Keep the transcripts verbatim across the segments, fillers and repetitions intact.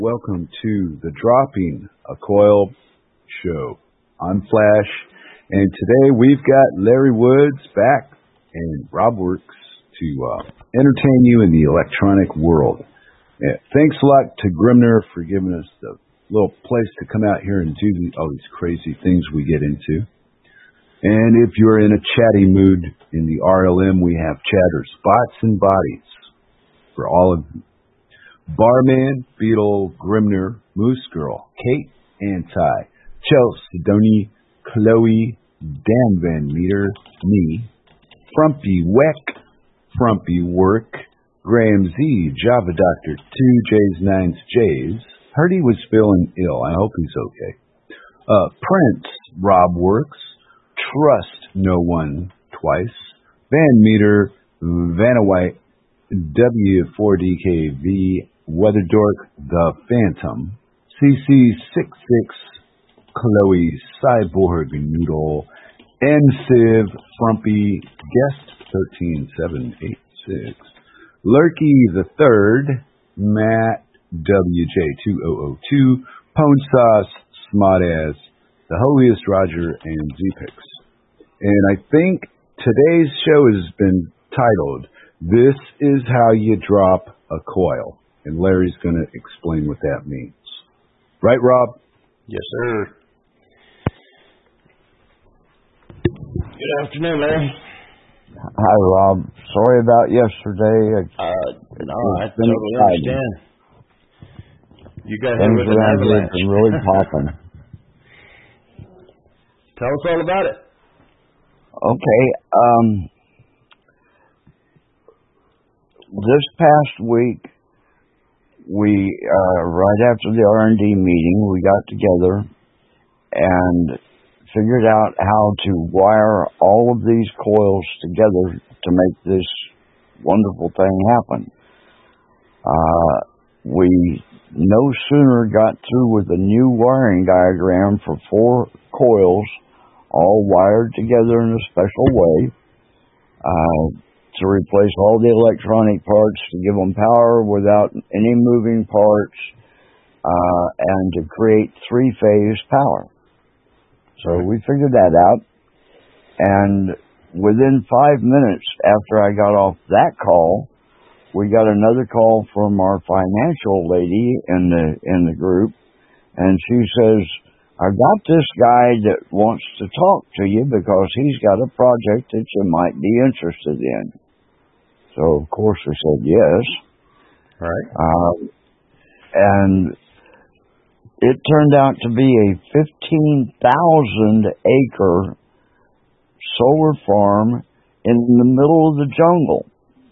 Welcome to the Dropping a Coil show. I'm Flash, and today we've got Larry Woods back and Rob Works to uh, entertain you in the electronic world. Yeah, thanks a lot to Grimner for giving us the little place to come out here and do the, all these crazy things we get into. And if you're in a chatty mood in the R L M, we have chatter spots and bodies for all of you. Barman, Beetle, Grimner, Moose Girl, Kate, Anti, Chelsea, Donnie, Chloe, Dan Van Meter, me, Frumpy Weck, Frumpy Work, Graham Z, Java Doctor, two J's, nines, J's. Heard he was feeling ill. I hope he's okay. Uh, Prince, Rob Works, Trust No One Twice, Van Meter, Vanna White, W four D K V, Weather Dork, The Phantom, C C sixty-six, Chloe, Cyborg Noodle, N Civ, Frumpy, Guest thirteen seven eight six, Lurky the Third, Matt, W J two thousand two, Pone Sauce, Smartass, The Holiest Roger, and Z-Pix. And I think today's show has been titled, This is How You Drop a Coil. And Larry's going to explain what that means. Right, Rob? Yes, sir. Good afternoon, Larry. Hi, Rob. Sorry about yesterday. Uh, no, I totally understand. You got hit with an avalanche. Things really popping. Tell us all about it. Okay. Um, this past week, we uh, right after the R and D meeting, we got together and figured out how to wire all of these coils together to make this wonderful thing happen. Uh, we no sooner got through with a new wiring diagram for four coils, all wired together in a special way, uh, to replace all the electronic parts, to give them power without any moving parts, uh, and to create three-phase power. So we figured that out, and within five minutes after I got off that call, we got another call from our financial lady in the in the group, and she says, I've got this guy that wants to talk to you because he's got a project that you might be interested in. So, of course, we said yes. Right. Uh, and it turned out to be a fifteen thousand acre solar farm in the middle of the jungle.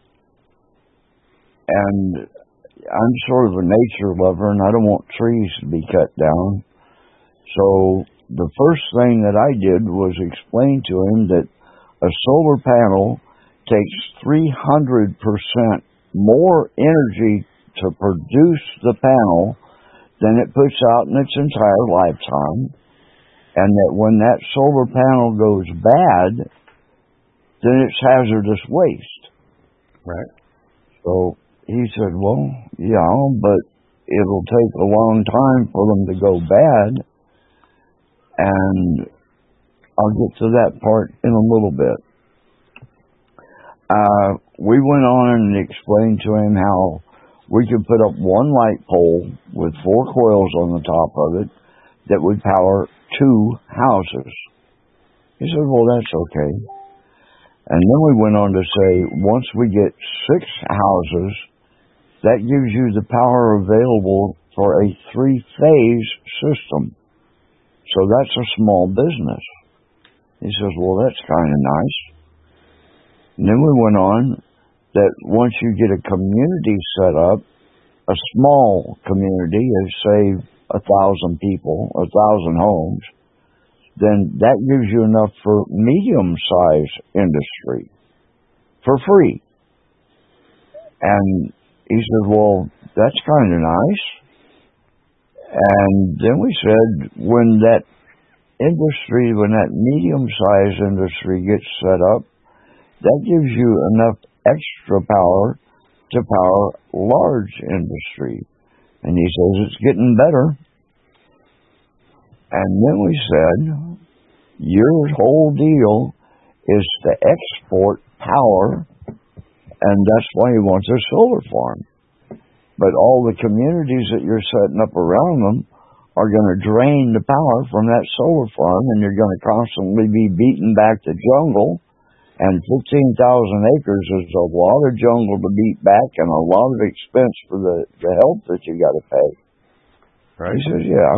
And I'm sort of a nature lover, and I don't want trees to be cut down. So the first thing that I did was explain to him that a solar panel takes three hundred percent more energy to produce the panel than it puts out in its entire lifetime, and that when that solar panel goes bad, then it's hazardous waste. Right. So he said, well, yeah, but it'll take a long time for them to go bad, and I'll get to that part in a little bit. Uh, we went on and explained to him how we could put up one light pole with four coils on the top of it that would power two houses. He said, well, that's okay. And then we went on to say, once we get six houses, that gives you the power available for a three-phase system. So that's a small business. He says, well, that's kind of nice. And then we went on that once you get a community set up, a small community of, say, a thousand people, a thousand homes, then that gives you enough for medium-sized industry for free. And he said, well, that's kind of nice. And then we said, when that industry, when that medium-sized industry gets set up, that gives you enough extra power to power large industry. And he says, it's getting better. And then we said, your whole deal is to export power, and that's why he wants a solar farm. But all the communities that you're setting up around them are going to drain the power from that solar farm, and you're going to constantly be beating back the jungle. And fifteen thousand acres is a lot of jungle to beat back and a lot of expense for the, the help that you got to pay. Right. He says, yeah.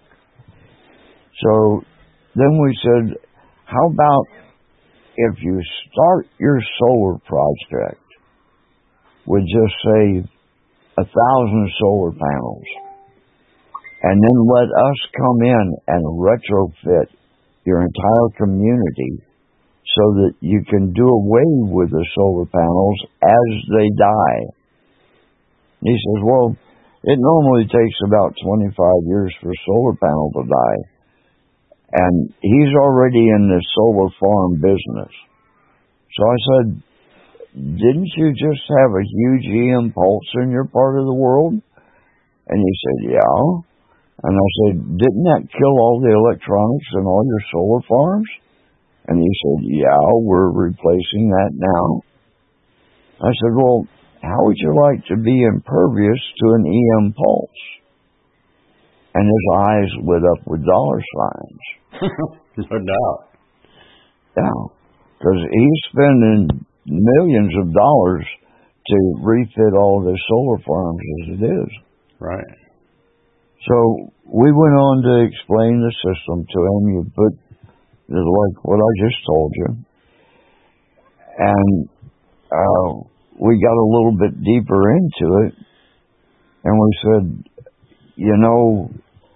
So then we said, how about if you start your solar project with just say a thousand solar panels, and then let us come in and retrofit your entire community so that you can do away with the solar panels as they die. He says, well, it normally takes about twenty-five years for a solar panel to die. And he's already in the solar farm business. So I said, didn't you just have a huge E M pulse in your part of the world? And he said, yeah. And I said, didn't that kill all the electronics in all your solar farms? And he said, yeah, we're replacing that now. I said, well, how would you like to be impervious to an E M pulse? And his eyes lit up with dollar signs. No doubt. Yeah, because he's spending millions of dollars to refit all the solar farms as it is. Right. So we went on to explain the system to him. You put, like what I just told you. And uh, we got a little bit deeper into it. And we said, you know,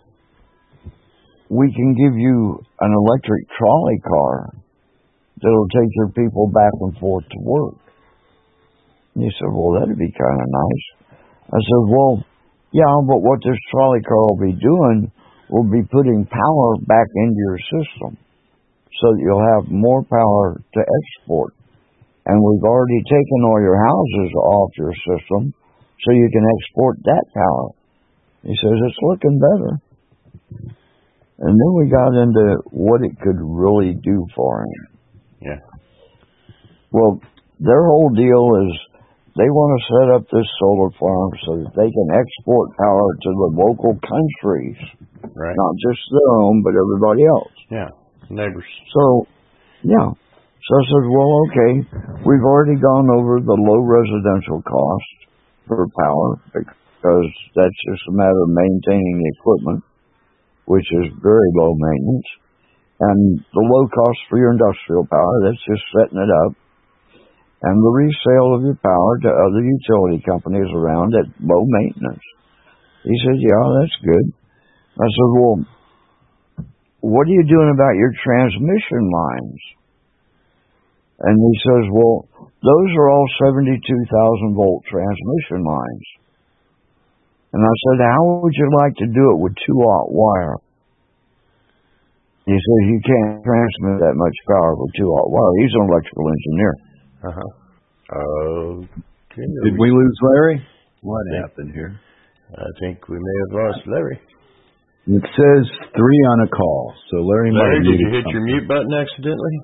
we can give you an electric trolley car that'll take your people back and forth to work. And he said, well, that'd be kind of nice. I said, well, yeah, but what this trolley car will be doing will be putting power back into your system so that you'll have more power to export. And we've already taken all your houses off your system so you can export that power. He says, it's looking better. And then we got into what it could really do for him. Yeah. Well, their whole deal is they want to set up this solar farm so that they can export power to the local countries. Right. Not just their own, but everybody else. Yeah. Neighbors. So, yeah. So I said, well, okay, we've already gone over the low residential cost for power because that's just a matter of maintaining the equipment, which is very low maintenance. And the low cost for your industrial power, that's just setting it up. And the resale of your power to other utility companies around at low maintenance. He said, yeah, that's good. I said, well, what are you doing about your transmission lines? And he says, well, those are all seventy-two thousand volt transmission lines. And I said, how would you like to do it with two aught wire? He says, you can't transmit that much power with two aught wire. He's an electrical engineer. Uh-huh. Okay. Did we lose Larry? What happened here? I think we may have lost Larry. It says three on a call. So Larry, Larry, might did you hit something. your mute button accidentally?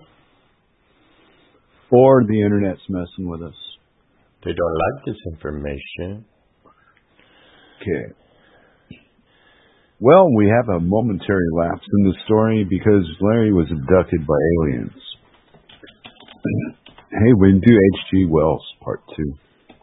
Or the internet's messing with us. They don't like this information. Okay. Well, we have a momentary lapse in the story because Larry was abducted by aliens. Hey, we can do H G Wells Part two.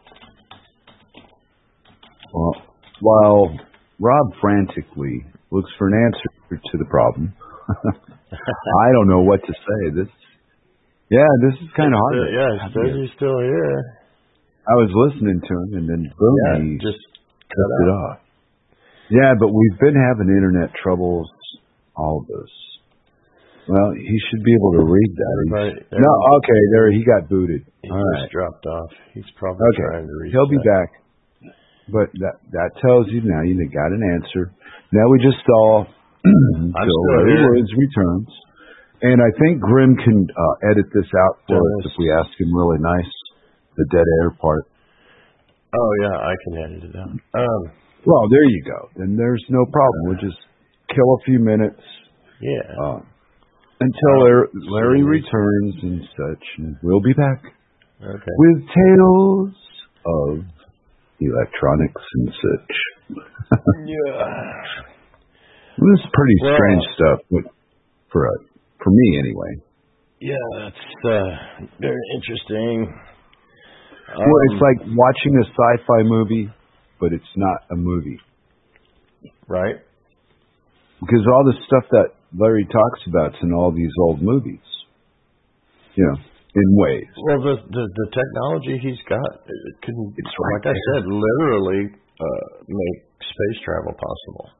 Well, while Rob frantically looks for an answer to the problem, I don't know what to say. This, yeah, this is kind of hard. Uh, yeah, it says he's still here. I was listening to him, and then boom, Yeah, he just cut it off. Yeah, but we've been having internet troubles, all of us. Well, he should be able to read that. Everybody, no, okay, there he got booted. He all just right. dropped off. He's probably Okay, trying to read. he'll be back. But that that tells you now you got an answer. Now we just saw until Larry Woods returns. And I think Grim can uh, edit this out for us if we ask him really nice, the dead air part. Oh, yeah, I can edit it out. Um, Well, there you go. Then there's no problem. We'll just kill a few minutes. Yeah. Uh, until Larry, Larry returns and such, and we'll be back okay. with tales of electronics and such. Yeah. This is pretty well, strange stuff, but for uh, for me anyway. Yeah, that's uh, very interesting. Well, Um, it's like watching a sci-fi movie, but it's not a movie. Right. Because all the stuff that Larry talks about is in all these old movies. You know, in ways. Well, the the, the technology he's got, it can, it's right like there. I said, literally uh, make space travel possible.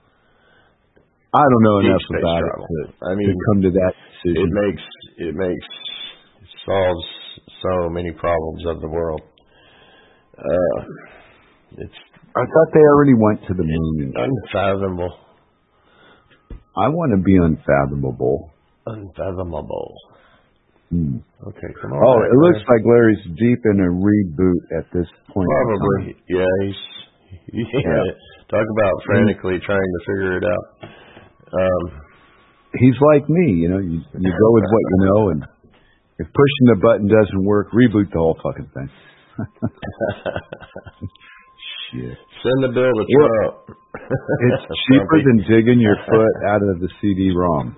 I don't know Deep enough space about travel. it to, I mean, to come to that decision. It makes it makes it solves so many problems of the world. Uh, it's I thought they already went to the moon. Unfathomable. I want to be unfathomable. Unfathomable. Hmm. Okay, come on. Oh, back, it looks Larry. like Larry's deep in a reboot at this point. Probably. Yeah, he's yeah. Yeah. Talk about frantically trying to figure it out. Um, He's like me, you know. You you go with what you know, and if pushing the button doesn't work, reboot the whole fucking thing. Shit. Send the bill to Trump. It's cheaper than digging your foot out of the C D ROM.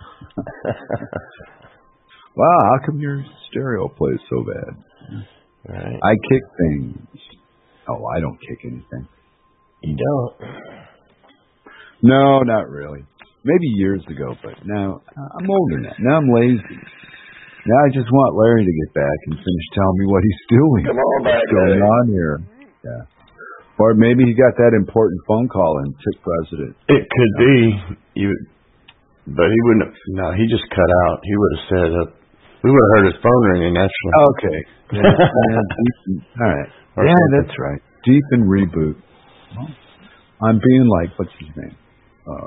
Wow, how come your stereo plays so bad? Right. I kick things. Oh, I don't kick anything. You don't? No, not really. Maybe years ago, but now I'm older now. Now I'm lazy. Now I just want Larry to get back and finish telling me what he's doing. Come on back, What's going Larry. on here? Yeah. Or maybe he got that important phone call and took president. It could you know? be. You, but he wouldn't have. No, he just cut out. He would have said, uh, we would have heard his phone ringing, actually. Okay. Yeah, yeah, deep, all right. Or yeah, something. that's right. Deep in reboot. Well, I'm being like, what's his name? Uh,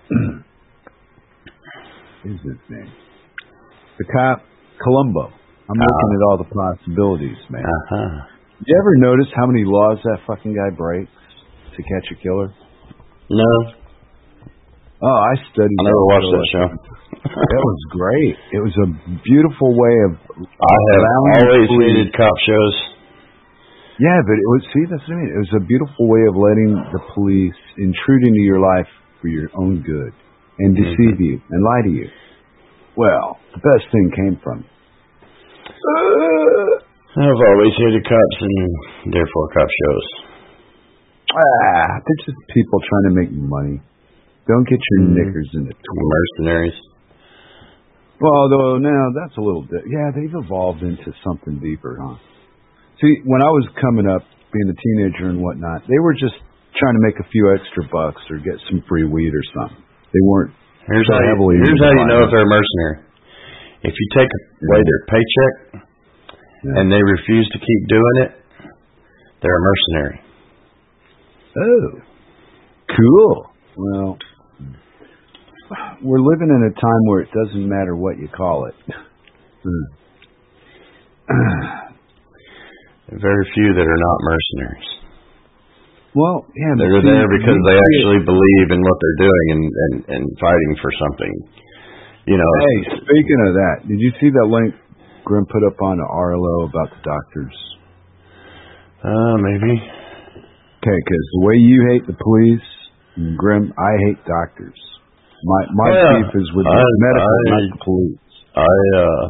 is his name? The cop, Columbo. I'm uh, looking at all the possibilities, man. Uh-huh. Did you ever notice how many laws that fucking guy breaks to catch a killer? No. Oh, I studied. I never watched that show. That was great. It was a beautiful way of. I have always hated cop shows. Yeah, but it was. See, that's what I mean. It was a beautiful way of letting the police intrude into your life for your own good and deceive mm-hmm. you and lie to you. Well, the best thing came from it. Uh, I've always hated cops and therefore cop shows. Ah, they're just people trying to make money. Don't get your mm. knickers in the twirl. Mercenaries. Well, though now that's a little bit. Yeah, they've evolved into something deeper, huh? See, when I was coming up, being a teenager and whatnot, they were just trying to make a few extra bucks or get some free weed or something. They weren't. Here's so how you, heavily here's how you know if they're a mercenary. If you take away their paycheck yeah. and they refuse to keep doing it, they're a mercenary. Oh, cool. Well, we're living in a time where it doesn't matter what you call it. Very few that are not mercenaries. Well, yeah, they're there because they actually believe in what they're doing and, and, and fighting for something. You know. Hey, speaking of that, did you see that link Grim put up on the R L O about the doctors? Uh, maybe. Okay, because the way you hate the police, and Grim, I hate doctors. My my oh, yeah. beef is with I, the medical, I, not the police. I uh.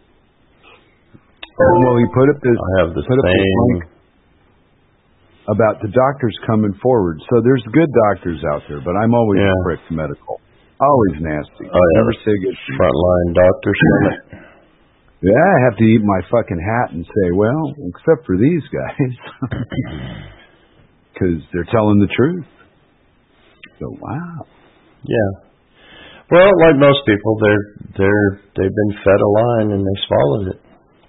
Oh, well, he put up this. I have the put up same. This link about the doctors coming forward. So there's good doctors out there, but I'm always yeah. a prick medical. Always nasty. Oh, yeah. Never say good. Frontline doctors. Yeah, I have to eat my fucking hat and say, well, except for these guys, because they're telling the truth. So wow. Yeah. Well, like most people, they're they're they've been fed a line and they swallowed it.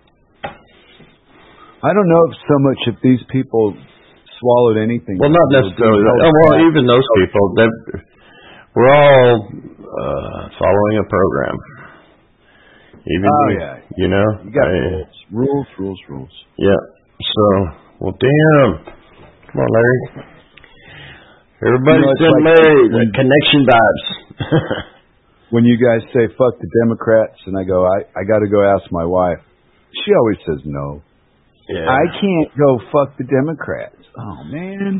I don't know if so much if these people swallowed anything. Well, not necessarily. Oh, well, even those people, we're all uh, following a program. Even oh you, yeah, you know, you got I, rules, rules, rules, rules. Yeah. So, well, damn. Come on, Larry. Everybody's You know, it's been like married. when- Connection vibes. When you guys say fuck the Democrats, and I go, I, I got to go ask my wife. She always says no. Yeah. I can't go fuck the Democrats. Oh, man.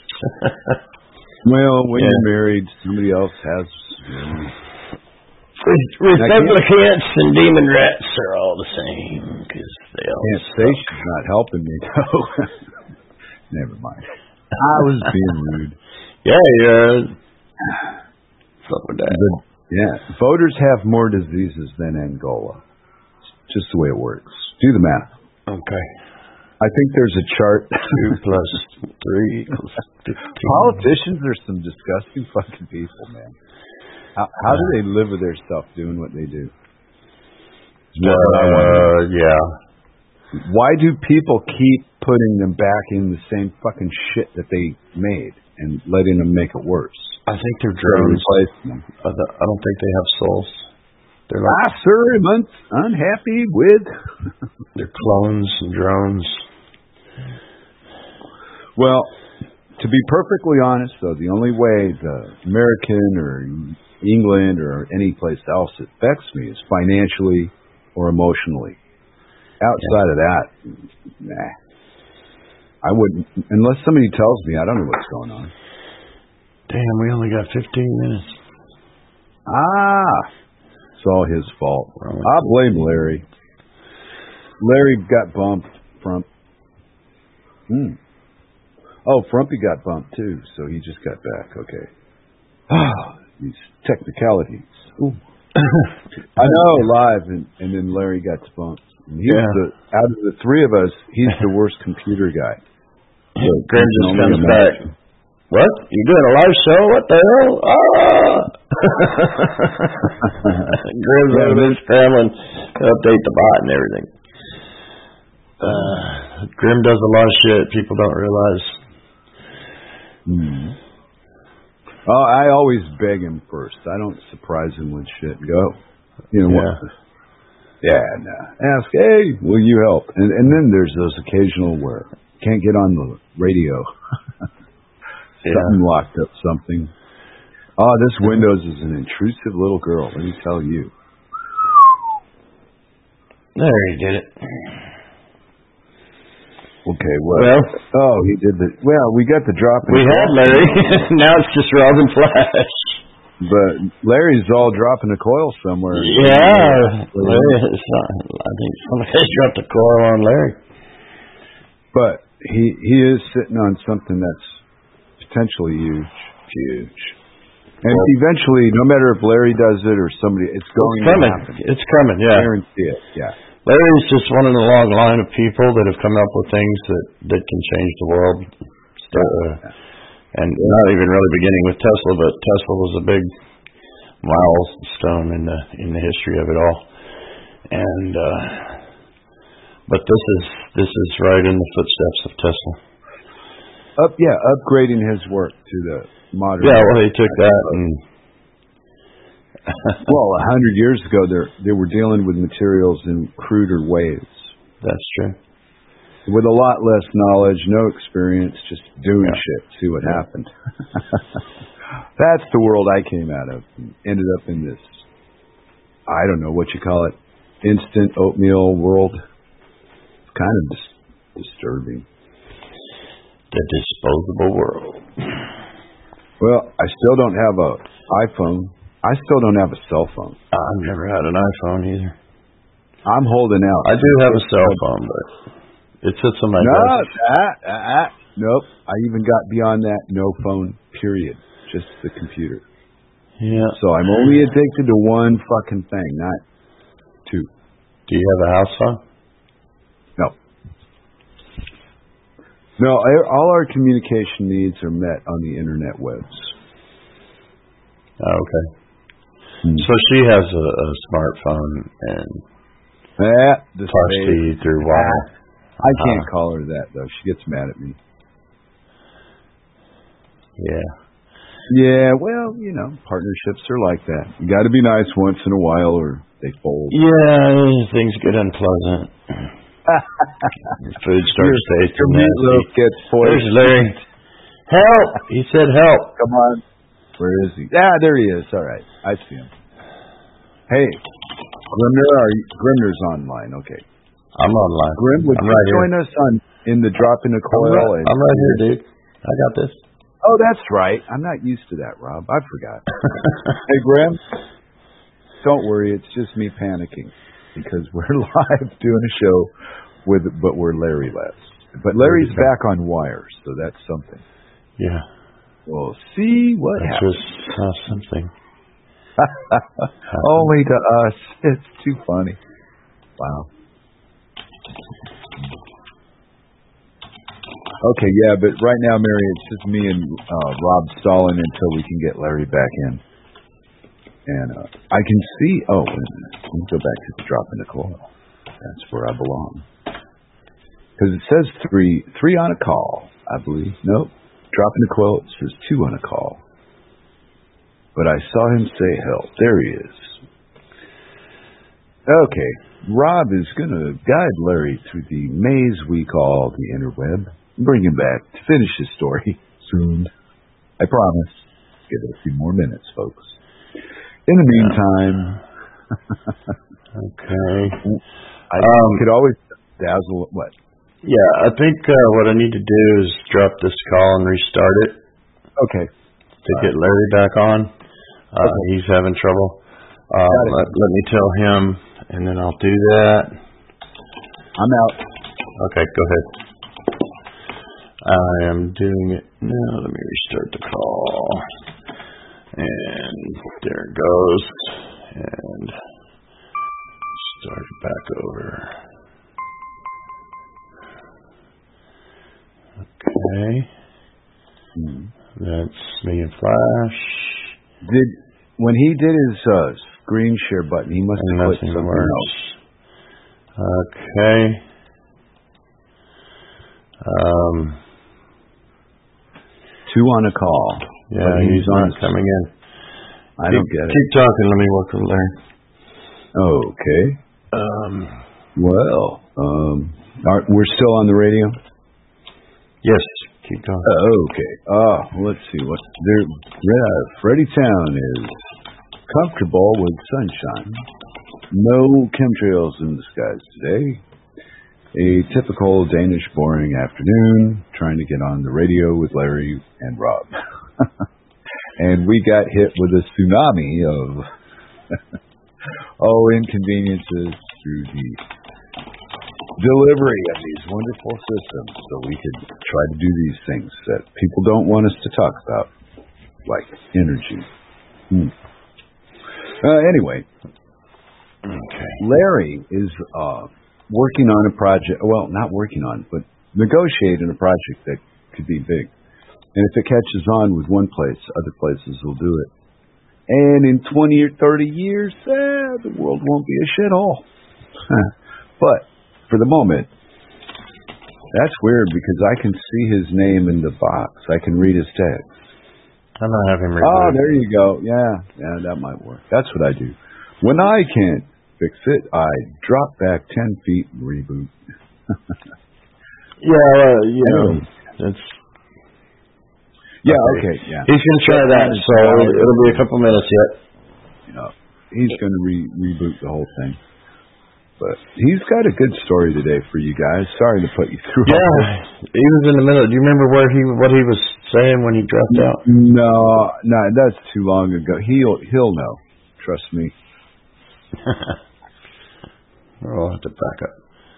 Well, when Yeah. you're married, somebody else has. You know. Republicans and demon rats are all the same because they all Can't say she's not helping me, though. Never mind. I was being rude. Yeah, yeah. Fuck with that. The, yeah, voters have more diseases than Angola. It's just the way it works. Do the math. Okay. I think there's a chart. Two plus three equals fifteen. Politicians are some disgusting fucking people, man. How, how do they live with their stuff doing what they do? Uh, yeah. Why do people keep putting them back in the same fucking shit that they made and letting them make it worse? I think they're drones. Replacing them. I don't I don't think they have souls. They're like I, sir, am un- unhappy with. they're clones and drones. Well, to be perfectly honest, though, the only way the American or England or any place else affects me is financially or emotionally. Outside yeah. of that, nah. I wouldn't, unless somebody tells me, I don't know what's going on. Damn, we only got fifteen minutes. Ah, it's all his fault. I blame Larry. Larry got bumped from. Hmm. Oh, Frumpy got bumped too, so he just got back. Okay. Ah, these technicalities. Ooh. I know, live, and, and then Larry got bumped. And he's yeah. the, out of the three of us, he's the worst computer guy. So Grim just comes back. What? You doing a live show? What the hell? Ah! Grim's over there scrambling to update the bot and everything. Uh, Grim does a lot of shit people don't realize. Hmm. Oh, I always beg him first. I don't surprise him with shit. Go. You know yeah. what? Yeah, no. Ask, hey, will you help? And, and then there's those occasional where can't get on the radio. yeah. Something locked up something. Oh, this Windows is an intrusive little girl, let me tell you. There, he did it. Okay, well, well, oh, he did the, well, we got the drop. We had Larry. Now it's just Robin Flash. But Larry's all dropping a coil somewhere. Yeah, Larry, it's not, I think somebody dropped a coil on Larry. But he he is sitting on something that's potentially huge, huge. And well, eventually, no matter if Larry does it or somebody, it's going it's coming. to happen. It's coming, yeah. I guarantee it, yeah. Larry's just one in a long line of people that have come up with things that, that can change the world. So, uh, and not even really beginning with Tesla, but Tesla was a big milestone in the in the history of it all. And uh, but this is this is right in the footsteps of Tesla. Up, yeah, upgrading his work to the modern. Yeah, well, they took that and. Well, a hundred years ago, they they were dealing with materials in cruder ways. That's true. With a lot less knowledge, no experience, just doing yeah. shit, see what yeah. happened. That's the world I came out of. And ended up in this, I don't know what you call it, instant oatmeal world. It's kind of dis- disturbing. The disposable world. Well, I still don't have a iPhone. I still don't have a cell phone. I've never had an iPhone either. I'm holding out. I do have a cell phone, but it sits on my no, desk. That, that, nope. I even got beyond that. No phone, period. Just the computer. Yeah. So I'm only addicted to one fucking thing, not two. Do you have a house phone? No. No, all our communication needs are met on the internet webs. Oh, okay. Hmm. So she has a, a smartphone and yeah, talks to you through wire. I can't uh, call her that, though. She gets mad at me. Yeah. Yeah, well, you know, partnerships are like that. You got to be nice once in a while or they fold. Yeah, things get unpleasant. Your food starts tasting nasty. Gets There's Larry. Help! He said help. Come on. Where is he? Ah, there he is. All right. I see him. Hey, Grimner, are you, Grimner's online. Okay. I'm online. Grim, would I'm you right join here. us on in the dropping the coil? I'm right, and, I'm right here, dude. I got this. Oh, that's right. I'm not used to that, Rob. I forgot. Hey, Grim, don't worry. It's just me panicking because we're live doing a show with, but we're Larry less. But Larry's back on wire, so that's something. Yeah. We'll see what That's happens. just uh, something. Only to us. It's too funny. Wow. Okay, yeah, but right now, Mary, it's just me and uh, Rob stalling until we can get Larry back in. And uh, I can see. Oh, wait a minute. Let me go back to the drop in the coil. That's where I belong. Because it says three, three on a call, I believe. Nope. Drop in the coil. It says two on a call. But I saw him say help. There he is. Okay. Rob is going to guide Larry through the maze we call the interweb. Bring him back to finish his story soon. I promise. Give it a few more minutes, folks. In the meantime... Okay. I um, could always dazzle... What? Yeah, I think uh, what I need to do is drop this call and restart it. Okay. To get Larry back on. Uh, okay. He's having trouble. Uh, let, let me tell him, and then I'll do that. I'm out. Okay, go ahead. I am doing it now. Let me restart the call. And there it goes. And start it back over. Okay. Hmm. That's me and Flash. Did when he did his uh, screen share button, he must and have put something works. else. Okay. Um, Two on a call. Yeah, he's, he's not coming in. I keep, don't get it. Keep talking. Let me work from there. Okay. Um. Well, um, are, we're still on the radio. Yes. Keep talking. Uh, okay. Oh, let's see what there. Yeah, Freddie Town is comfortable with sunshine. No chemtrails in the skies today. A typical Danish boring afternoon, trying to get on the radio with Larry and Rob. And we got hit with a tsunami of oh inconveniences through the delivery of these wonderful systems so we could try to do these things that people don't want us to talk about, like energy. Hmm. Uh, anyway, okay. Larry is uh, working on a project, well, not working on, but negotiating a project that could be big. And if it catches on with one place, other places will do it. And in twenty or thirty years, eh, the world won't be a shithole. But for the moment, that's weird because I can see his name in the box. I can read his text. I'm not having him. Oh, there you go. Yeah, yeah, that might work. That's what I do. When I can't fix it, I drop back ten feet and reboot. yeah, uh, you know, that's. Yeah, okay, yeah. He's going to try that, so it'll be a couple minutes yet. You know, he's going to re- reboot the whole thing. But he's got a good story today for you guys. Sorry to put you through. Yeah, he was in the middle. Do you remember where he what he was saying when he dropped out? No, no, that's too long ago. He'll he'll know. Trust me. I'll have to back up.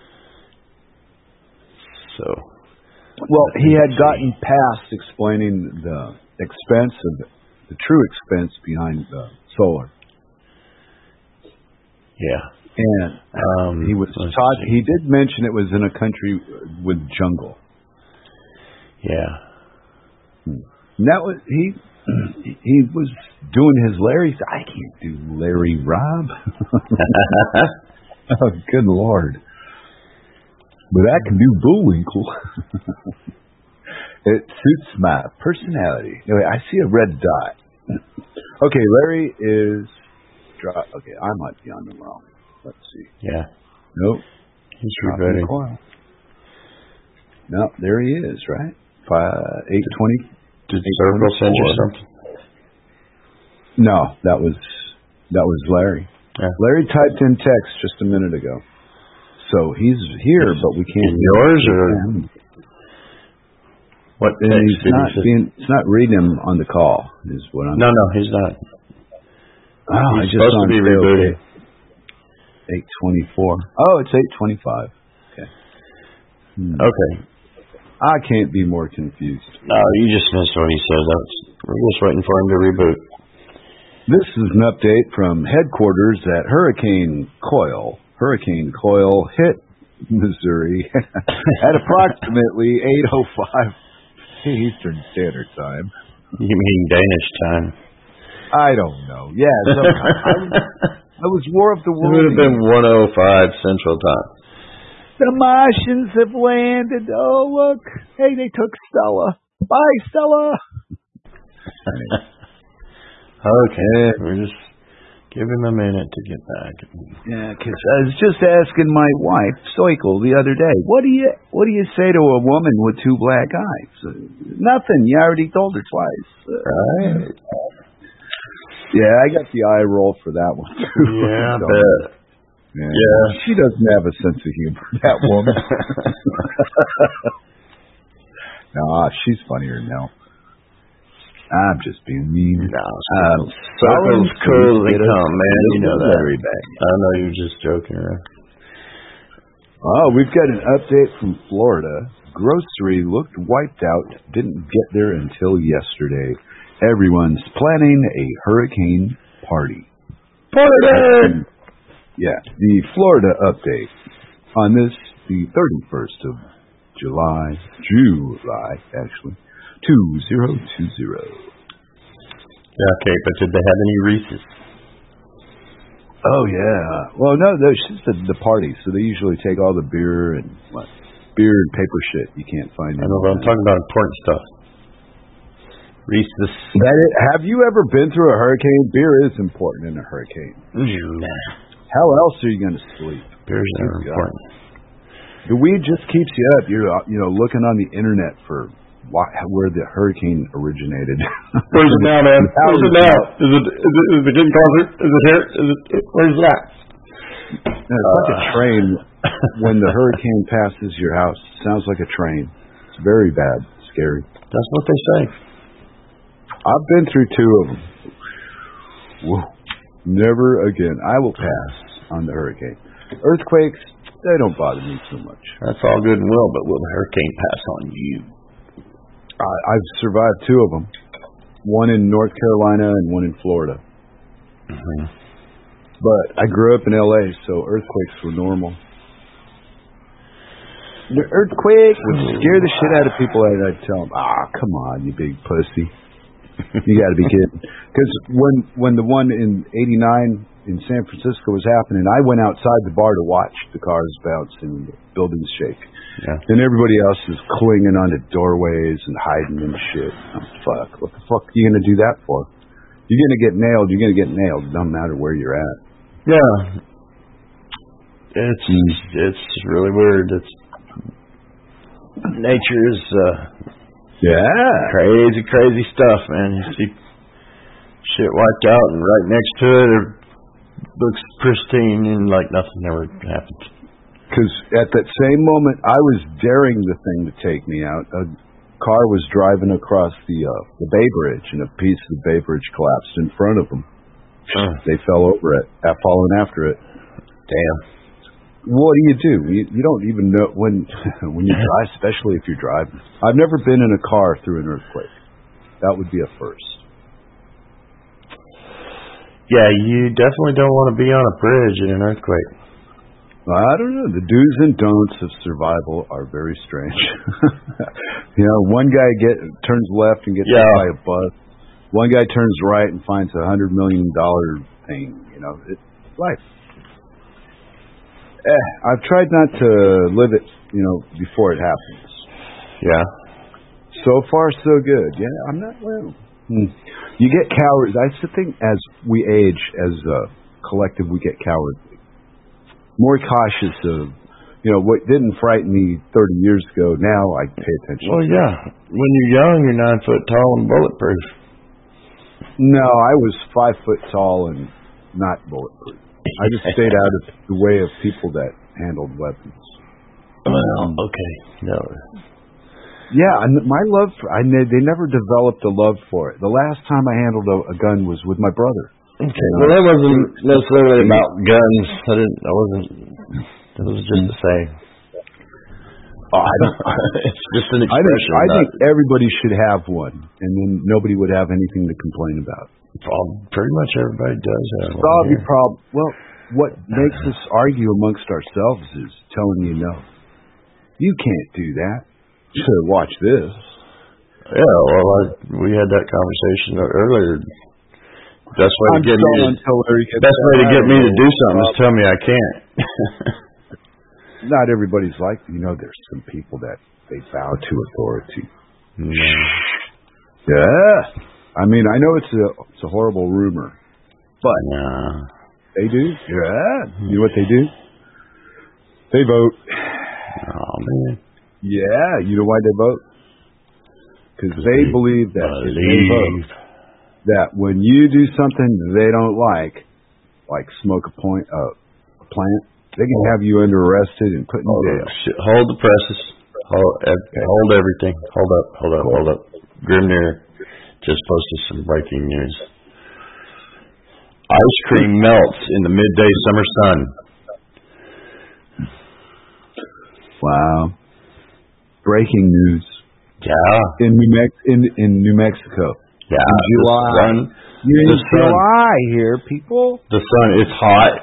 So. Well, he had gotten past explaining the expense of the true expense behind the solar. Yeah. And um, he was taught. He did mention it was in a country with jungle. Yeah. And that was he. He was doing his Larry. I can't do Larry Rob. Oh, good Lord! But I can do Bullwinkle. It suits my personality. Anyway, I see a red dot. Okay, Larry is. Okay, I might be on the wrong. Let's see. Yeah. Nope. He's rebooting. No, there he is, right? Five, eight twenty. Did Circle send you something? No, that was that was Larry. Yeah. Larry typed in text just a minute ago. So he's here, but we can't. Yours or what? And he's not being. It's not reading him on the call. Is what I'm. No, no, he's not. Oh, he's I just supposed to be rebooted. Eight twenty-four. Oh, it's eight twenty-five. Okay. Hmm. Okay. I can't be more confused. No, you just missed what he said. That's, we're just waiting for him to reboot. This is an update from headquarters at Hurricane Coil. Hurricane Coil hit Missouri at approximately eight oh five Eastern Standard Time. You mean Danish time? I don't know. Yeah, sometime. I was War of the Worlds. It would have been one oh five Central Time. The Martians have landed. Oh, look. Hey, they took Stella. Bye, Stella. Okay, we're just give him a minute to get back. Yeah, because I was just asking my wife, Soikel, the other day, what do you what do you say to a woman with two black eyes? Uh, nothing. You already told her twice. Uh, right. Yeah, I got the eye roll for that one too. Yeah, so, but yeah, yeah, she doesn't have a sense of humor. That woman. Nah, she's funnier now. I'm just being mean. No, um, Circle's cool as they come, man. You know that. Very bad. I know you're just joking around. Oh, we've got an update from Florida. Grocery looked wiped out. Didn't get there until yesterday. Everyone's planning a hurricane party. Party! Yeah, the Florida update on this, the thirty-first of July, July, actually. Two zero two zero. Okay, but did they have any Reese's? Oh yeah. Well, no, that's just the, the party. So they usually take all the beer and what? Beer and paper shit you can't find. I know, but I'm talking about important stuff. Reese's. That it, have you ever been through a hurricane? Beer is important in a hurricane. Nah. How else are you going to sleep? Beer's never important. The weed just keeps you up. You're you know looking on the internet for. Why, where the hurricane originated. Where's it now, man? Where's it now? Is it, is it, is it getting closer? Is it here? Is it, where's it at? It's uh, like a train. When the hurricane passes your house, it sounds like a train. It's very bad. Scary. That's what they say. I've been through two of them. Whoa. Never again. I will pass on the hurricane. Earthquakes, they don't bother me too much. That's all good and well, but will the hurricane pass on you? I've survived two of them, one in North Carolina and one in Florida. Mm-hmm. But I grew up in L A, so earthquakes were normal. The earthquake would scare the shit out of people, and I'd tell them, ah, come on, you big pussy. You got to be kidding. Because when, when the one in eighty-nine in San Francisco was happening, I went outside the bar to watch the cars bounce and the buildings shake. Yeah. And everybody else is clinging onto doorways and hiding and shit. Oh, fuck. What the fuck are you going to do that for? You're going to get nailed. You're going to get nailed. It doesn't matter where you're at. Yeah. It's mm. it's really weird. It's nature is uh, yeah crazy, crazy stuff, man. You see shit wiped out, and right next to it, it looks pristine, and like nothing ever happened. Because at that same moment, I was daring the thing to take me out. A car was driving across the uh, the Bay Bridge, and a piece of the Bay Bridge collapsed in front of them. Uh. They fell over it, falling after it. Damn. What do you do? You, you don't even know when when you drive, especially if you're driving. I've never been in a car through an earthquake. That would be a first. Yeah, you definitely don't want to be on a bridge in an earthquake. I don't know. The do's and don'ts of survival are very strange. You know, one guy get turns left and gets yeah. hit by a bus. One guy turns right and finds a hundred million dollar thing. You know, it's life. Eh, I've tried not to live it, you know, before it happens. Yeah. So far, so good. Yeah, I'm not well. Hmm. You get cowards. I think as we age, as a collective, we get cowardly. More cautious of you know, what didn't frighten me thirty years ago, now I pay attention. Well, yeah. When you're young, you're nine foot tall and bulletproof. No, I was five foot tall and not bulletproof. I just stayed out of the way of people that handled weapons. Well, okay. No. Yeah, and my love for I they never developed a love for it. The last time I handled a, a gun was with my brother. Okay. You know? Well, that wasn't necessarily about guns. I didn't. I wasn't. It was just the same. Oh, I don't. It's just an expression. I think, I think everybody should have one, and then nobody would have anything to complain about. Well, pretty much everybody does have one. Solve your problem. Well, what makes us argue amongst ourselves is telling you no. You can't do that. So watch this. Yeah, well, I, we had that conversation earlier. Best way to get me to, best way to get me to do something is tell me I can't. Not everybody's like, you know, there's some people that they bow to authority. Yeah. Yeah. I mean, I know it's a it's a horrible rumor, but nah. They do. Yeah. You know what they do? They vote. Oh man. Yeah. You know why they vote? Because they, they believe that believe. if they vote, that when you do something they don't like, like smoke a point, uh, a plant, they can have you under arrested and put in hold jail. Up. Hold the presses. Hold, hold everything. Hold up. Hold up. Hold up. Grimnir just posted some breaking news. Ice cream melts in the midday summer sun. Wow. Breaking news. Yeah. In New Mex in in New Mexico. Yeah. In July. The sun, You're the in sun, July here, people. The sun is hot.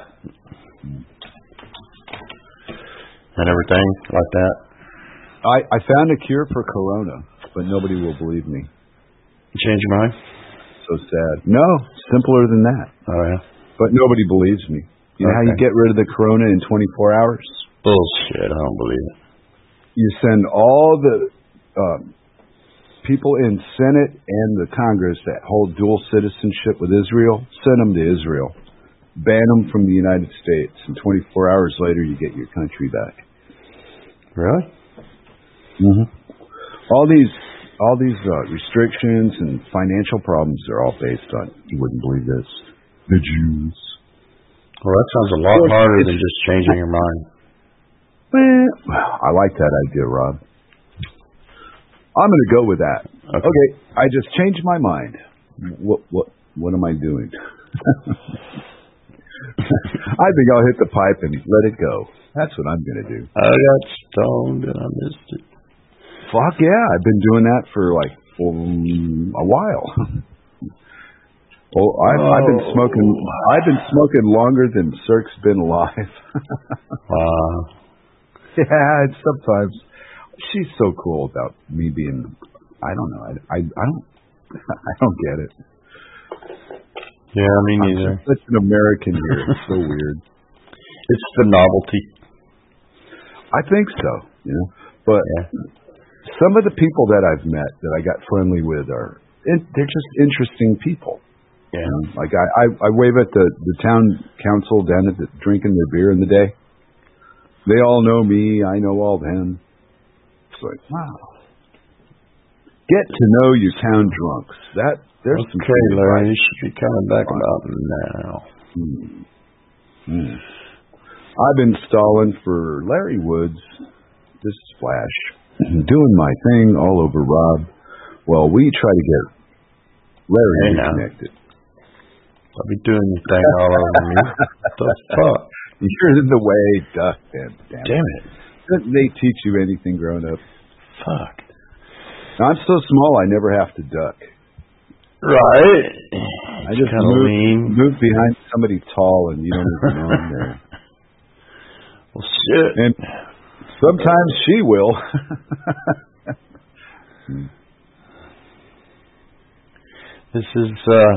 And everything like that. I, I found a cure for corona, but nobody will believe me. Change your mind? So sad. No, simpler than that. Oh, yeah? But nobody believes me. You know okay. how you get rid of the corona in twenty-four hours? Bullshit, I don't believe it. You send all the uh, people in Senate and the Congress that hold dual citizenship with Israel, send them to Israel. Ban them from the United States, and twenty-four hours later you get your country back. Really? Mm-hmm. All these all these uh, restrictions and financial problems are all based on, you wouldn't believe this, the Jews. Well, that sounds a lot well, harder than just changing your mind. Well, I like that idea, Rob. I'm going to go with that. Okay. okay, I just changed my mind. What what what am I doing? I think I'll hit the pipe and let it go. That's what I'm going to do. I got stoned and I missed it. Fuck yeah, I've been doing that for like um, a while. Well, I've, oh. I've been smoking. I've been smoking longer than Cirque's been alive. Wow. Yeah, and sometimes she's so cool about me being. I don't know. I I, I don't. I don't get it. Yeah, me neither. I'm such an American here. It's so weird. It's the novelty. I think so. You know, but yeah. Some of the people that I've met that I got friendly with are they're just interesting people. Yeah. You know? Like I, I, I wave at the, the town council down at the drinking their beer in the day. They all know me. I know all them. It's like, wow. Get to know your town drunks. That there's okay, some Larry. You should be coming back about now. Hmm. Hmm. I've been stalling for Larry Woods. This is Flash. Doing my thing all over Rob. Well, we try to get Larry hey, reconnected. I'll be doing your thing all over me. What the fuck? You're in the way, duck. Damn, damn, damn it. Didn't they teach you anything growing up? Fuck. I'm so small I never have to duck. Right. I just move, move behind somebody tall and you don't even know I'm there. Well, shit. And sometimes she will. This is uh,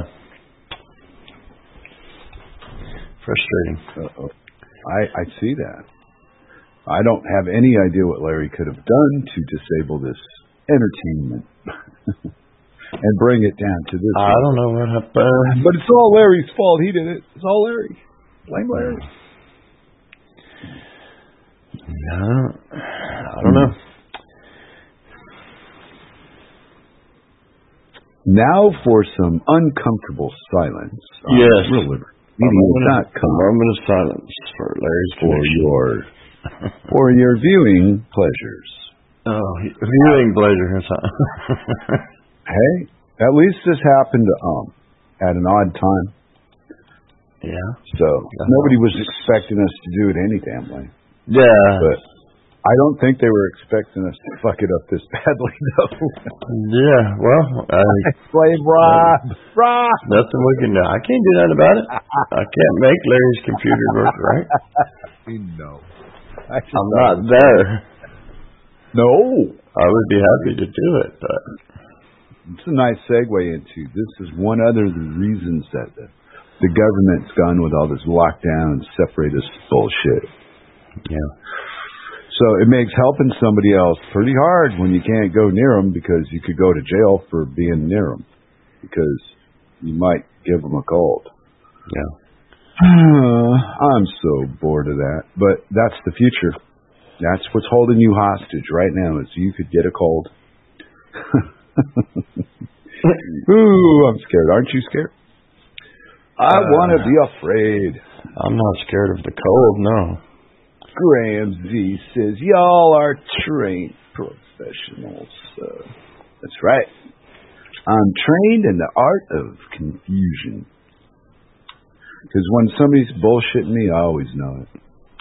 frustrating. Uh-oh. I, I see that. I don't have any idea what Larry could have done to disable this entertainment and bring it down to this. I don't know what happened. But it's all Larry's fault. He did it. It's all Larry. Blame Larry. No, I don't know. Now for some uncomfortable silence. Yes. Real Liberty Media dot com. A moment of silence for Larry's for connection. your for your viewing pleasures. Oh, viewing pleasure. Hey, at least this happened um at an odd time. Yeah. So nobody was expecting us to do it any damn way. Yeah. But I don't think they were expecting us to fuck it up this badly, though. Yeah, well, I... Blame Rob! Rob! Nothing we can do. I can't do nothing about it. I can't make Larry's computer work right. No. I'm not there. No! I would be happy to do it, but... It's a nice segue into, this is one other of the reasons that the, the government's gone with all this lockdown and separatist bullshit. Yeah. So it makes helping somebody else pretty hard when you can't go near them because you could go to jail for being near them because you might give them a cold. Yeah. I'm so bored of that. But that's the future. That's what's holding you hostage right now is you could get a cold. Ooh, I'm scared. Aren't you scared? I uh, want to be afraid. I'm not scared of the cold, no. Graham Z says, y'all are trained professionals. Uh, that's right. I'm trained in the art of confusion. Because when somebody's bullshitting me, I always know it.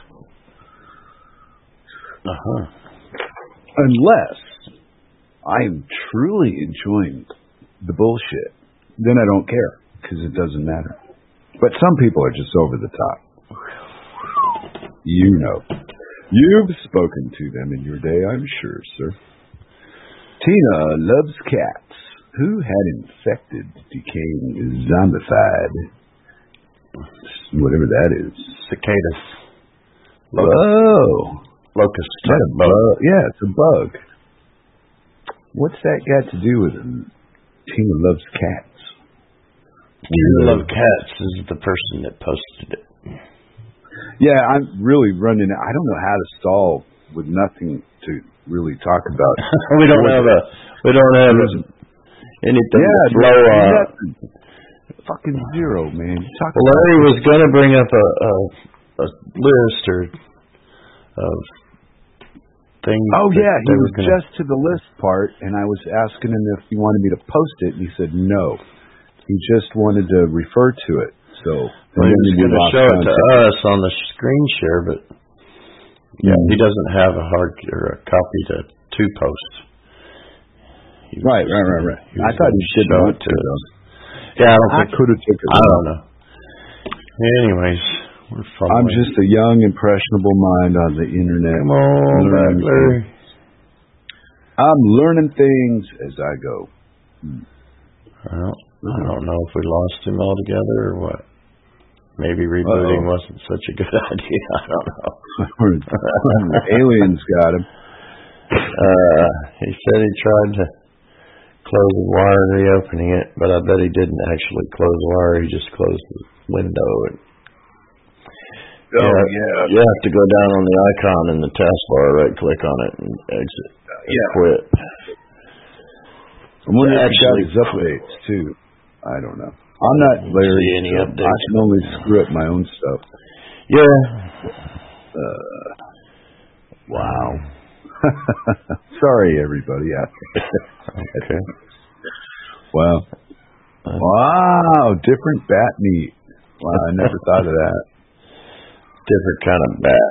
Uh-huh. Unless I am truly enjoying the bullshit, then I don't care, because it doesn't matter. But some people are just over the top. You know. You've spoken to them in your day, I'm sure, sir. Tina loves cats. Who had infected, decaying, zombified, whatever that is. Cicadas. Whoa. Locust. Is that a bug? Yeah, it's a bug. What's that got to do with it? Tina loves cats. Tina loves cats is the person that posted it. Yeah, I'm really running. I don't know how to solve with nothing to really talk about. we don't have a. We don't have a, anything. Yeah, to flow on. Fucking zero, man. Talk well, Larry was going to bring up a, a a list or of things. Oh yeah, he was gonna... just to the list part, and I was asking him if he wanted me to post it, and he said no. He just wanted to refer to it. So well, he was going to show it to us on the screen share, but yeah, mm-hmm. he doesn't have a hard or a copy to to post. Right, right, right, right. I thought he should show want it to to. us. Yeah, I don't I think could have taken it. I don't know. Anyways, we're following. I'm just a young, impressionable mind on the internet. Come on, back, Larry. I'm learning things as I go. Hmm. Well, I don't know if we lost him altogether or what. Maybe rebooting Uh-oh. wasn't such a good idea. I don't know. The aliens got him. Uh, he said he tried to close the wire and reopening it, but I bet he didn't actually close the wire. He just closed the window. And oh, yeah, yeah. You have to go down on the icon in the taskbar, right-click on it, and exit. And yeah. Quit. I wonder if he got his updates, too. I don't know. I'm not Larry. See any updates? I can only screw up my own stuff. Yeah. Uh, wow. Sorry, everybody out there. Okay. Wow. Wow, different bat meat. Wow, I never thought of that. Different kind of bat.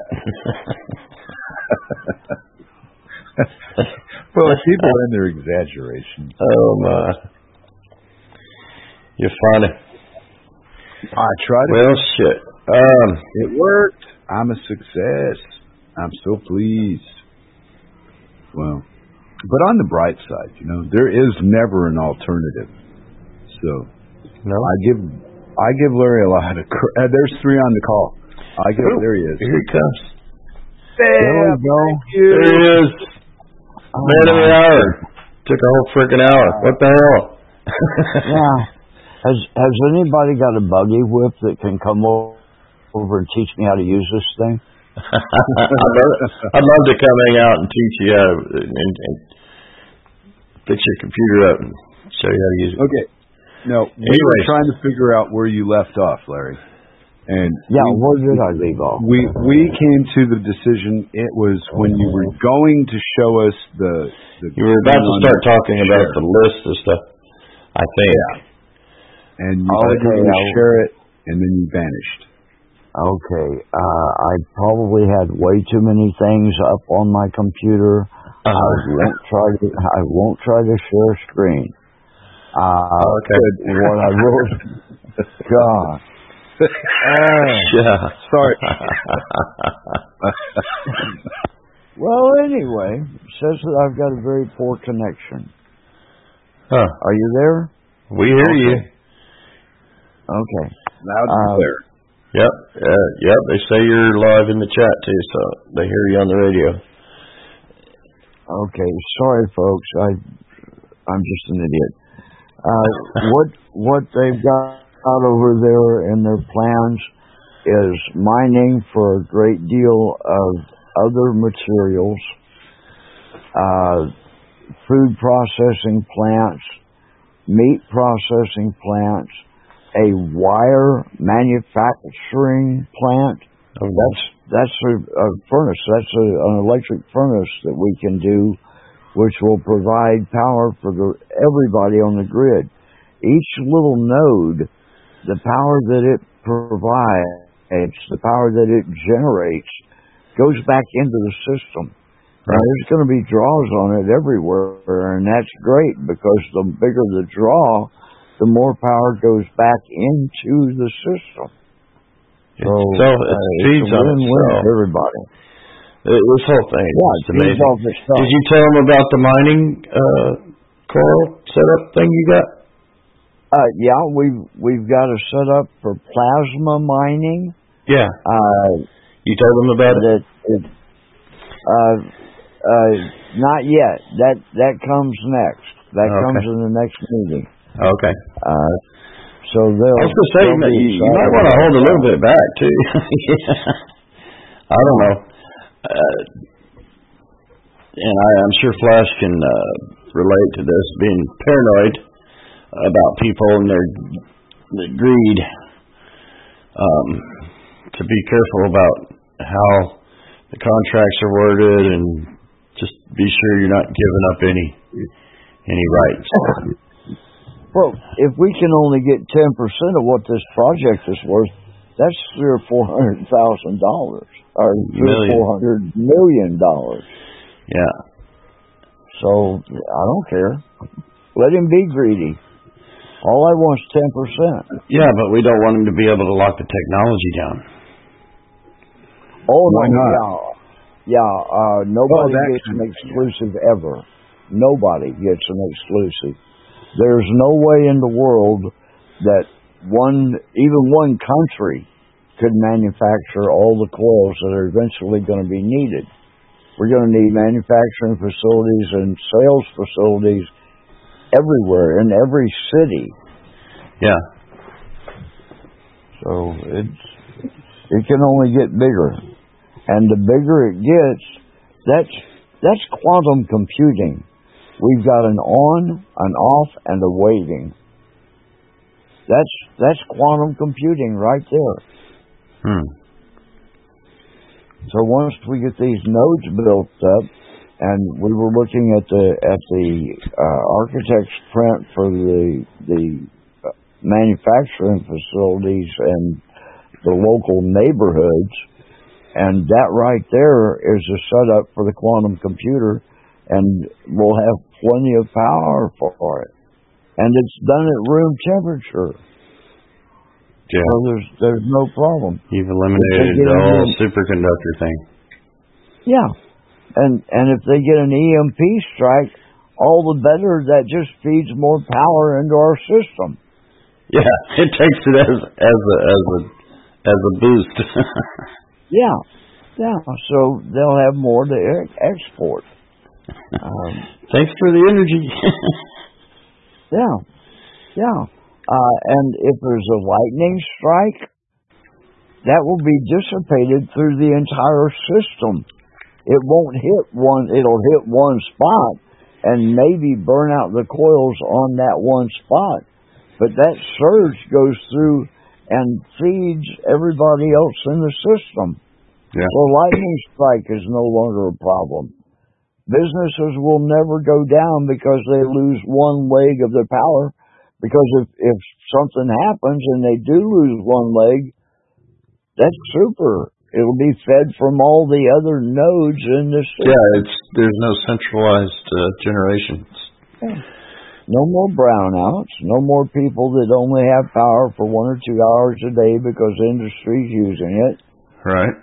Well, people and their exaggerations. Oh, my. You're funny. I tried it. Well, shit. Um, it worked. I'm a success. I'm so pleased. Well, but on the bright side, you know, there is never an alternative. So, no, I give I give Larry a lot of credit. Uh, there's three on the call. I give. Ooh, there he is. Here he comes. There we go. There he is. Oh, Man of the hour. Took a whole freaking hour. What the hell? Yeah. Has Has anybody got a buggy whip that can come over and teach me how to use this thing? I'd, love, I'd love to come hang out and teach you how to and, and fix your computer up and show you how to use it. Okay. No, we Anyways. were trying to figure out where you left off, Larry. And Yeah, we, where did I leave off? we we came to the decision. It was when you were going to show us the. the You were about to start talking about share. the list of stuff, I think. Yeah. And you Okay, said you were going to I'll- share it, and then you vanished. Okay, uh, I probably had way too many things up on my computer. I won't try to. I won't try to share screen. Uh, Okay. What I wrote. God. Uh, Yeah. Sorry. well, anyway, it says that I've got a very poor connection. Huh. Are you there? We hear you. Okay. Loud and Uh, clear. Yep. Uh, yep. They say you're live in the chat too, so they hear you on the radio. Okay. Sorry, folks. I, I'm just an idiot. Uh, what what they've got out over there in their plans is mining for a great deal of other materials, uh, food processing plants, meat processing plants, a wire manufacturing plant. Oh, That's that's a, a furnace. That's a, an electric furnace that we can do, which will provide power for the, everybody on the grid. Each little node, the power that it provides, the power that it generates, goes back into the system. Now, there's going to be draws on it everywhere, and that's great because the bigger the draw, the more power goes back into the system. So, So it uh, feeds it's a on win-win itself. for everybody. Uh, This whole thing Yeah, is it feeds amazing. off itself. Did you tell them about the mining uh, coral setup thing you got? Uh, yeah, we've we've got a setup for plasma mining. Yeah. Uh, You told them about it? that it, uh, uh, not yet. That that comes next. That Okay. comes in the next meeting. Okay. Uh, so they'll. I was going to say, you, they'll be you, you might excited want to about hold a that. little bit back, too. I don't know. Uh, and I, I'm sure Flash can uh, relate to this, being paranoid about people and their, their greed. Um, to be careful about how the contracts are worded and just be sure you're not giving up any any rights. Well, if we can only get ten percent of what this project is worth, that's three or four hundred thousand dollars, or three or Million. four hundred million dollars. Yeah. So I don't care. Let him be greedy. All I want is ten percent. Yeah, but we don't want him to be able to lock the technology down. Oh, Why no, not? yeah, yeah. Uh, nobody that gets kind an of- exclusive ever. Nobody gets an exclusive. There's no way in the world that one, even one country, could manufacture all the coils that are eventually going to be needed. We're going to need manufacturing facilities and sales facilities everywhere in every city. Yeah. So it's it can only get bigger, and the bigger it gets, that's that's quantum computing. We've got an on, an off, and a waiting. That's that's quantum computing right there. Hmm. So once we get these nodes built up, and we were looking at the at the uh, architect's print for the the manufacturing facilities and the local neighborhoods, and that right there is a setup for the quantum computer, and we'll have plenty of power for it, and it's done at room temperature. Yeah. So there's there's no problem. You've eliminated get the whole in- superconductor thing. Yeah. And and if they get an E M P strike, all the better. That just feeds more power into our system. Yeah, it takes it as as a as a as a boost. Yeah. Yeah. So they'll have more to e- export. Um, Thanks for the energy. yeah. Yeah. Uh, and if there's a lightning strike, that will be dissipated through the entire system. It won't hit one, it'll hit one spot and maybe burn out the coils on that one spot. But that surge goes through and feeds everybody else in the system. Yeah. So lightning strike is no longer a problem. Businesses will never go down because they lose one leg of their power. Because if, if something happens and they do lose one leg, that's super. It'll be fed from all the other nodes in the system. Yeah, it's there's no centralized uh, generations. Yeah. No more brownouts. No more people that only have power for one or two hours a day because the industry's using it. Right.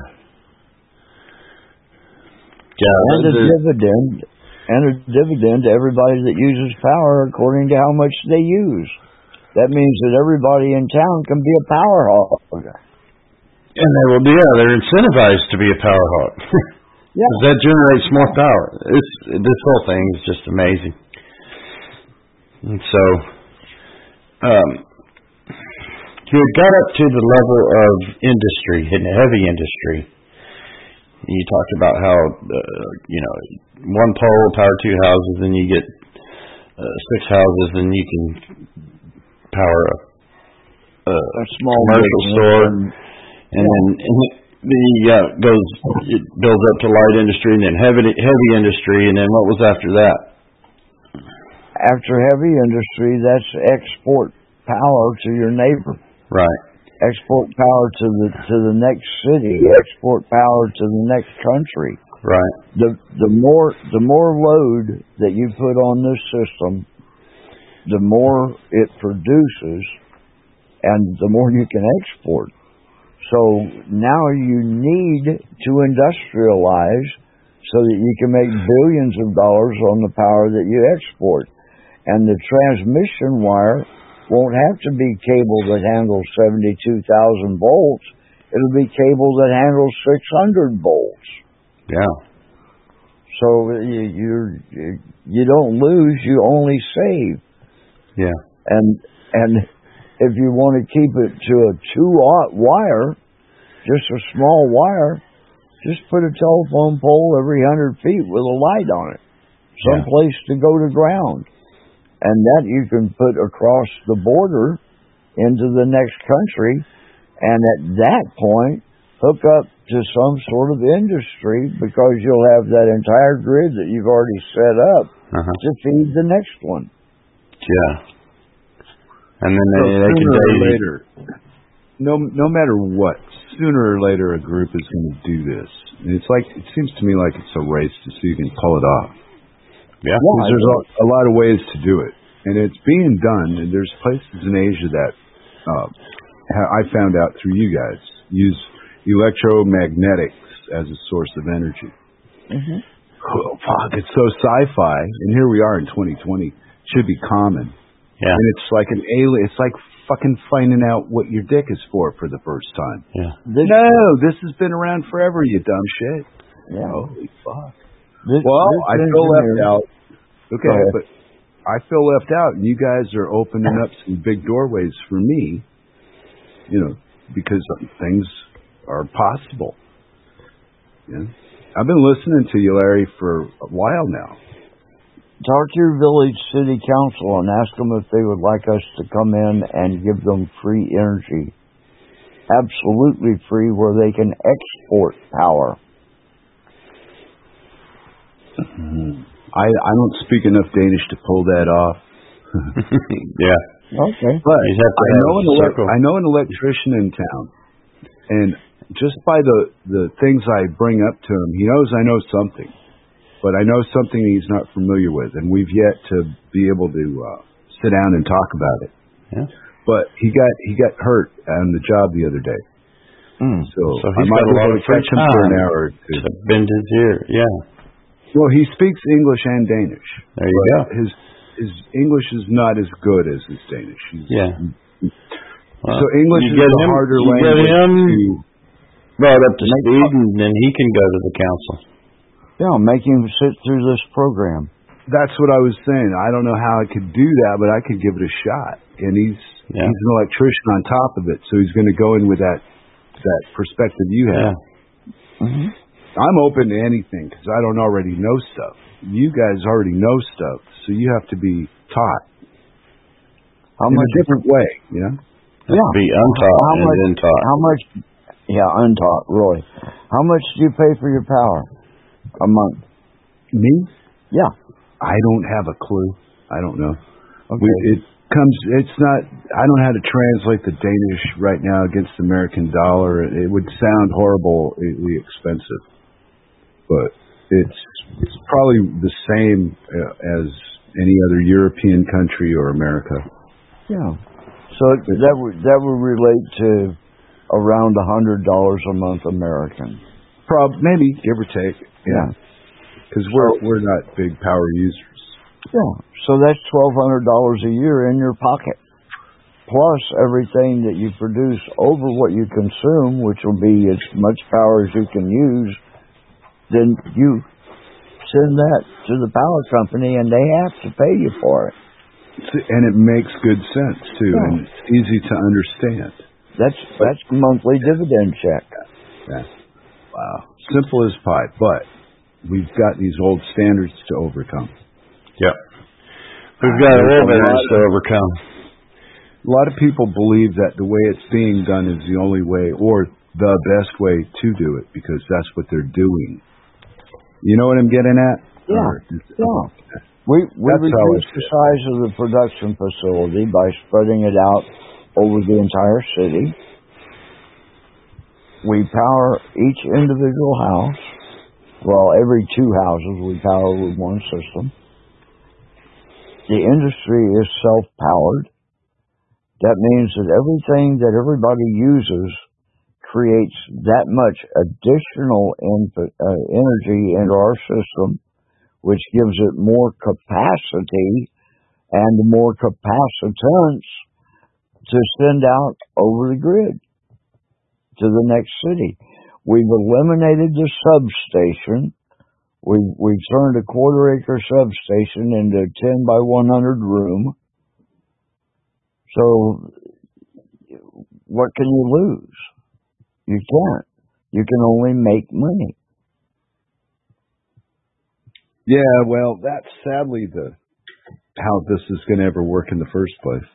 Yeah, and a dividend, and a dividend to everybody that uses power according to how much they use. That means that everybody in town can be a power hog. And they will be, yeah, they're incentivized to be a power hog. Yeah. Because that generates more power. It's, this whole thing is just amazing. And so, um, you had got up to the level of industry, heavy industry. You talked about how, uh, you know, one pole, power two houses, and you get uh, six houses, and you can power a, a, a small commercial store. And, And yeah. then and the uh, goes it builds up to light industry and then heavy heavy industry, and then what was after that? After heavy industry, that's export power to your neighbor. Right. Export power to the to the next city. Export power to the next country. Right. The the more the more load that you put on this system, the more it produces, and the more you can export. So now you need to industrialize so that you can make billions of dollars on the power that you export. And the transmission wire won't have to be cable that handles seventy-two thousand volts. It'll be cable that handles six hundred volts. Yeah. So you you're, you don't lose, you only save. Yeah. And and if you want to keep it to a two-aught wire, just a small wire, just put a telephone pole every hundred feet with a light on it, someplace yeah. to go to ground. And that you can put across the border into the next country, and at that point, hook up to some sort of industry because you'll have that entire grid that you've already set up uh-huh. to feed the next one. Yeah. And then so they, they can sooner or later, no, no matter what, sooner or later a group is going to do this. And it's like it seems to me like it's a race to see who can pull it off. Yeah, because there's a, a lot of ways to do it, and it's being done. And there's places in Asia that uh, I found out through you guys use electromagnetics as a source of energy. Mm-hmm. Oh, fuck! It's so sci-fi, and here we are in twenty twenty. It should be common. Yeah. And it's like an alien. It's like fucking finding out what your dick is for for the first time. Yeah. This, no, this has been around forever, you dumb shit. Yeah. Holy fuck. This, well, this I feel left out. Okay, but I feel left out, and you guys are opening up some big doorways for me, you know, because things are possible. Yeah. I've been listening to you, Larry, for a while now. Talk to your village city council and ask them if they would like us to come in and give them free energy. Absolutely free, where they can export power. Mm-hmm. I I don't speak enough Danish to pull that off. Yeah. Okay. But you have to I have know an ele- I know an electrician in town, and just by the the things I bring up to him, he knows I know something. But I know something he's not familiar with, and we've yet to be able to uh, sit down and talk about it. Yeah. But he got he got hurt on the job the other day, mm. so, so I he's might got a lot of catch him for an hour or two. To bend his ear, yeah. Well, he speaks English and Danish. There you go. His his English is not as good as his Danish. He's, yeah. Well, so English is a harder you language get him to brought up to speed, and then he can go to the council. Yeah, make him sit through this program. That's what I was saying. I don't know how I could do that, but I could give it a shot. And he's yeah. he's an electrician on top of it, so he's going to go in with that that perspective you have. Yeah. Mm-hmm. I'm open to anything because I don't already know stuff. You guys already know stuff, so you have to be taught How in much, a different way, you know? Yeah. Be untaught how and much, then taught. How much, yeah, untaught, Roy. How much do you pay for your power a month? Me? Yeah. I don't have a clue. I don't know. Okay. We, it comes, it's not, I don't know how to translate the Danish right now against the American dollar. It would sound horribly expensive, but it's, it's probably the same as any other European country or America. Yeah. So that would that would relate to around a hundred dollars a month American. Prob maybe give or take. Yeah. Because we're we're not big power users. Yeah. So that's twelve hundred dollars a year in your pocket, plus everything that you produce over what you consume, which will be as much power as you can use. Then you send that to the power company, and they have to pay you for it. And it makes good sense too, Yeah. and it's easy to understand. That's that's monthly dividend check. Yeah. Wow. Simple as pie, but we've got these old standards to overcome. Yep. We've got There's a elevators lot to of- overcome. A lot of people believe that the way it's being done is the only way, or the best way to do it, because that's what they're doing. You know what I'm getting at? Yeah. Or- Yeah. We we That's how reduced I the feel. size of the production facility by spreading it out over the entire city. We power each individual house. Well, every two houses we power with one system. The industry is self-powered. That means that everything that everybody uses creates that much additional input, uh, energy into our system, which gives it more capacity and more capacitance to send out over the grid to the next city. We've eliminated the substation. We've, we've turned a quarter acre substation into a ten by one hundred room. So what can you lose? You can't. You can only make money. Yeah, well, that's sadly the how this is going to ever work in the first place.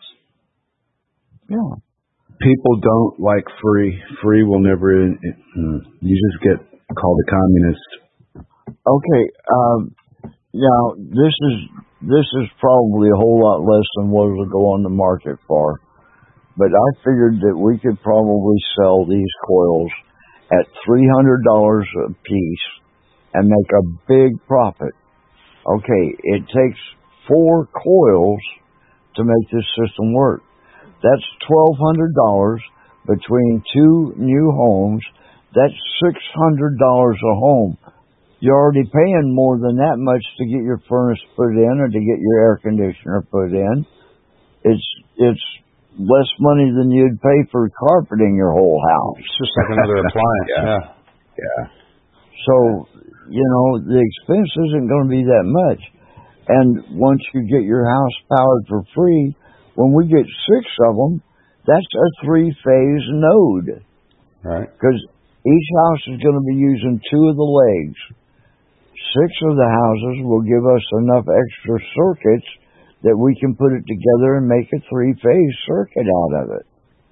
Yeah. People don't like free. Free will never. You just get called a communist. Okay. Um, now this is this is probably a whole lot less than what it'll go on the market for, but I figured that we could probably sell these coils at three hundred dollars a piece and make a big profit. Okay, it takes four coils to make this system work. That's twelve hundred dollars between two new homes. That's six hundred dollars a home. You're already paying more than that much to get your furnace put in or to get your air conditioner put in. It's it's less money than you'd pay for carpeting your whole house. It's just like another appliance. Yeah. Yeah. Yeah. So, you know, the expense isn't going to be that much. And once you get your house powered for free, when we get six of them, that's a three-phase node. Right. Because each house is going to be using two of the legs. Six of the houses will give us enough extra circuits that we can put it together and make a three-phase circuit out of it.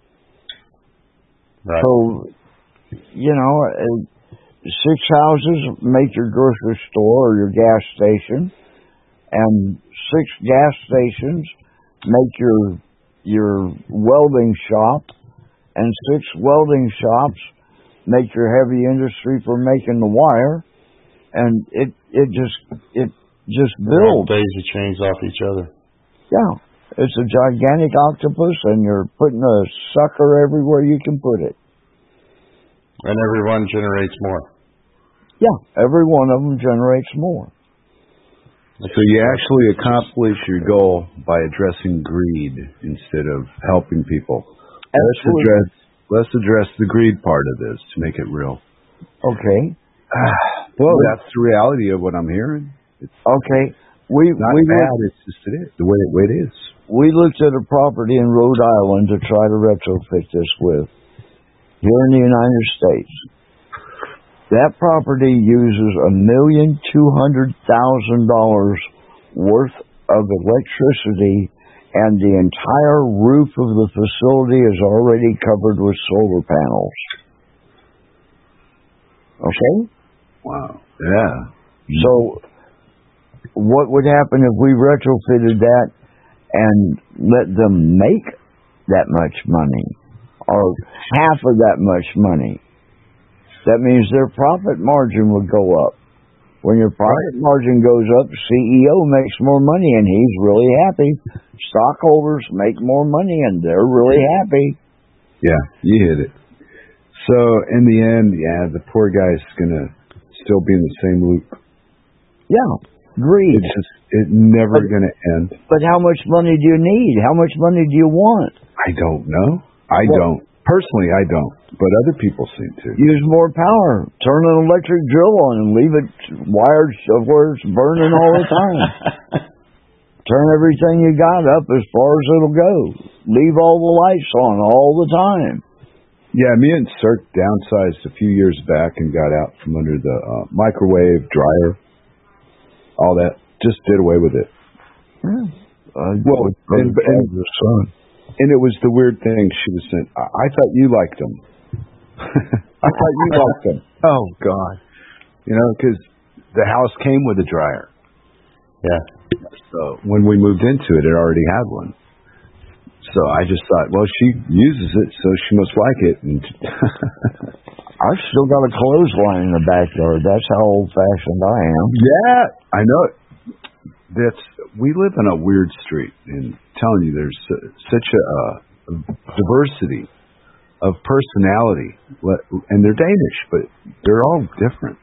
Right. So, you know, uh, six houses make your grocery store or your gas station, and six gas stations make your your welding shop, and six welding shops make your heavy industry for making the wire, and it it just it just builds. Daisy chains off each other. Yeah, it's a gigantic octopus, and you're putting a sucker everywhere you can put it. And every one generates more. Yeah, every one of them generates more. So you actually accomplish your goal by addressing greed instead of helping people. Let's Absolutely. address let's address the greed part of this to make it real. Okay. Well, that's the reality of what I'm hearing. It's Okay. We not we bad. looked, It's just it is the way, way it is. we looked at a property in Rhode Island to try to retrofit this with, here in the United States. That property uses a million two hundred thousand dollars worth of electricity, and the entire roof of the facility is already covered with solar panels. Okay? Wow. Yeah. So, what would happen if we retrofitted that and let them make that much money, or half of that much money? That means their profit margin would go up. When your profit margin goes up, the C E O makes more money, and he's really happy. Stockholders make more money, and they're really happy. Yeah, you hit it. So, in the end, yeah, the poor guy's going to still be in the same loop. Yeah, greed. It's just, it's never going to end. But how much money do you need? How much money do you want? I don't know. I well, don't. Personally, I don't. But other people seem to. Use more power. Turn an electric drill on and leave it wired where it's burning all the time. Turn everything you got up as far as it'll go. Leave all the lights on all the time. Yeah, me and Cirque downsized a few years back and got out from under the uh, microwave, dryer, all that. Just did away with it. Yeah. Uh, well, and, and, the sun. And it was the weird thing she was saying. I, I thought you liked them. I thought you liked them. Oh, God. You know, because the house came with a dryer. Yeah. So when we moved into it, it already had one. So I just thought, well, she uses it, so she must like it. And I've still got a clothesline in the backyard. That's how old-fashioned I am. Yeah, I know it. That's we live in a weird street, and I'm telling you, there's such a uh, diversity of personality, and they're Danish, but they're all different.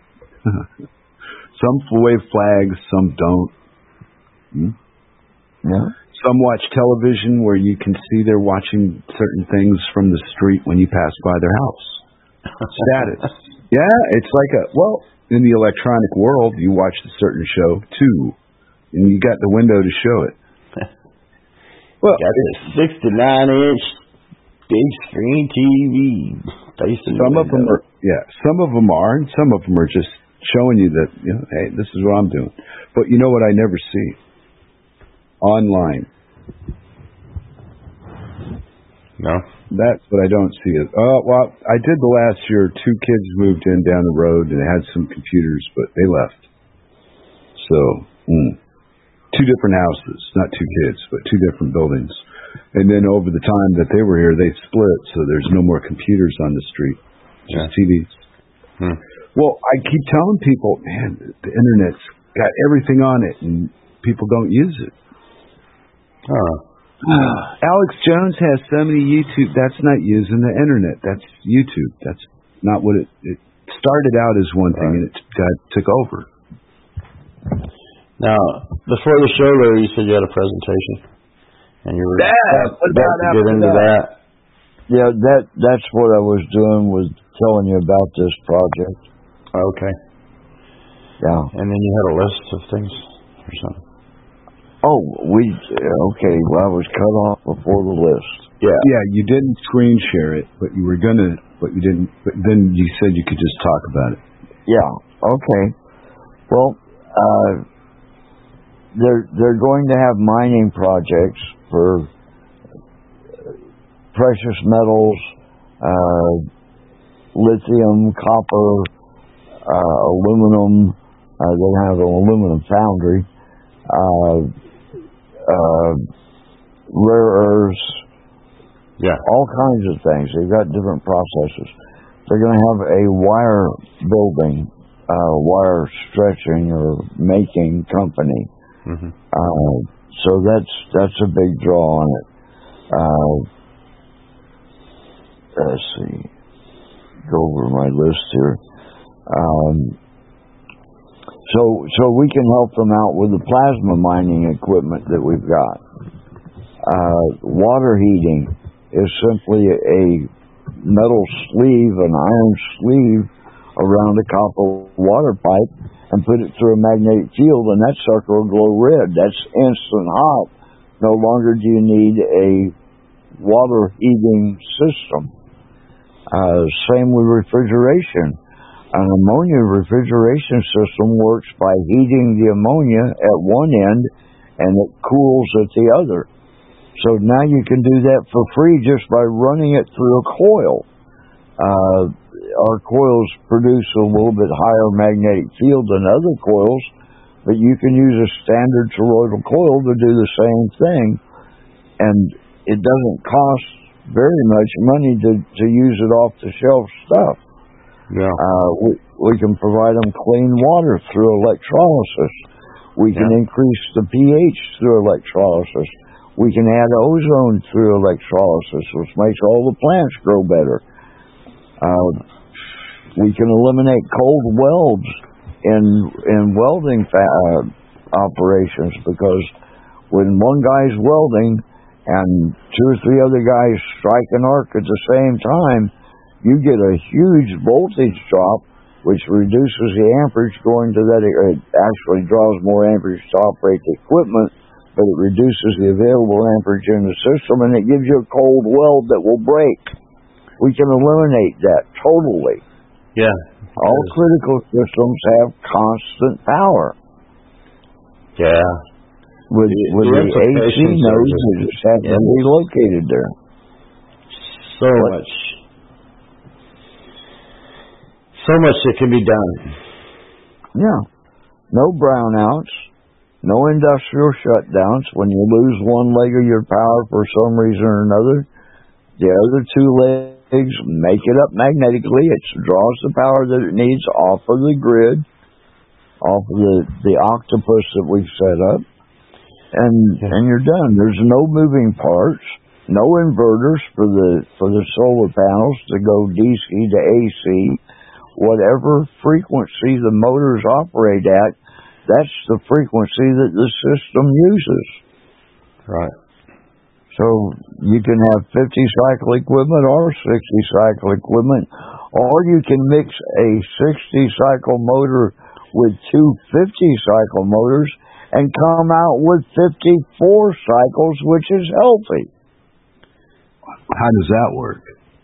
Some wave flags, some don't. Hmm? Yeah. Some watch television where you can see they're watching certain things from the street when you pass by their house. Status. Yeah, it's like a, well, in the electronic world, you watch a certain show, too, and you got the window to show it. Well, got this sixty-nine inch big screen T V. Some of them are, yeah, some of them are, and some of them are just showing you that, you know, hey, this is what I'm doing. But you know what I never see? Online. No. That's what I don't see. It. Oh, well, I did the last year. Two kids moved in down the road and had some computers, but they left. So, mm, two different houses, not two kids, but two different buildings. And then over the time that they were here, they split, so there's no more computers on the street, just yeah. T Vs. Hmm. Well, I keep telling people, man, the internet's got everything on it, and people don't use it. Oh. Alex Jones has so many YouTube. That's not using the internet. That's YouTube. That's not what it. It started out as one thing, and it got, took over. Now, before the show, Larry, you said you had a presentation, and you were yeah, about to get into that. that. Yeah, that that's what I was doing, was telling you about this project. Okay. Yeah. And then you had a list of things or something. Oh, we okay. Well, I was cut off before the list. Yeah, yeah. You didn't screen share it, but you were gonna. But you didn't. But then you said you could just talk about it. Yeah. Okay. Well, uh, they're they're going to have mining projects for precious metals, uh, lithium, copper, uh, aluminum. Uh, they have an aluminum foundry. Uh, uh, rare earths, yeah, all kinds of things. They've got different processes. They're going to have a wire building, uh, wire stretching or making company. Mm-hmm. Uh, so that's that's a big draw on it. Uh, let's see, go over my list here. Um, So, so we can help them out with the plasma mining equipment that we've got. Uh, water heating is simply a metal sleeve, an iron sleeve around a copper water pipe, and put it through a magnetic field, and that sucker will glow red. That's instant hot. No longer do you need a water heating system. Uh, same with refrigeration. An ammonia refrigeration system works by heating the ammonia at one end and it cools at the other. So now you can do that for free just by running it through a coil. Uh, our coils produce a little bit higher magnetic field than other coils, but you can use a standard toroidal coil to do the same thing, and it doesn't cost very much money to, to use it off-the-shelf stuff. Yeah. Uh, we, we can provide them clean water through electrolysis. We can yeah. increase the pH through electrolysis. We can add ozone through electrolysis, which makes all the plants grow better. Uh, we can eliminate cold welds in in welding fa- uh, operations, because when one guy's welding and two or three other guys strike an arc at the same time, you get a huge voltage drop, which reduces the amperage going to that. It actually draws more amperage to operate the equipment, but it reduces the available amperage in the system, and it gives you a cold weld that will break. We can eliminate that totally. Yeah. All critical systems have constant power. Yeah. With, the, with the, the A C nodes that just have to be located there. So but, much. So much that can be done. Yeah. No brownouts. No industrial shutdowns. When you lose one leg of your power for some reason or another, the other two legs make it up magnetically. It draws the power that it needs off of the grid, off of the, the octopus that we've set up, and and you're done. There's no moving parts, no inverters for the for the solar panels to go D C to A C. Whatever frequency the motors operate at, that's the frequency that the system uses. Right. So you can have fifty cycle equipment or sixty cycle equipment, or you can mix a sixty cycle motor with two fifty cycle motors and come out with fifty-four cycles, which is healthy. How does that work?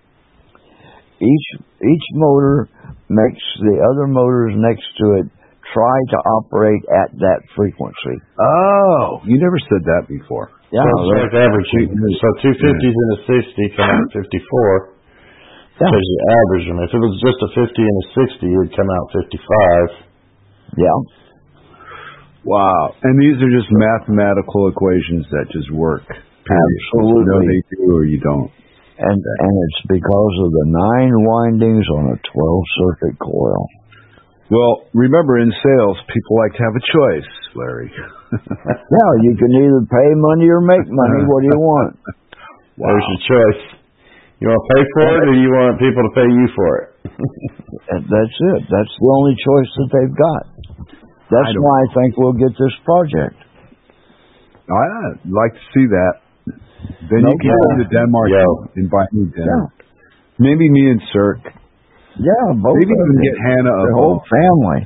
Each each motor makes the other motors next to it try to operate at that frequency. Oh, you never said that before. Yeah, so it's like averaging. So two fifties yeah. and a sixty come out fifty-four. Yeah. Because you average them. If it was just a fifty and a sixty, it would come out fifty-five. Yeah. Wow. And these are just mathematical equations that just work. Period. Absolutely. You know they do or you don't. And and it's because of the nine windings on a twelve circuit coil. Well, remember, in sales, people like to have a choice, Larry. Yeah, you can either pay money or make money. What do you want? Wow. There's your choice. You want to pay for it, or you want people to pay you for it? That's it. That's the only choice that they've got. That's I why I think we'll get this project. I'd like to see that. Then no you can go to Denmark yeah. and invite me dinner. Yeah. Maybe me and Cirque. Yeah, both. Maybe even get Hannah a the whole family.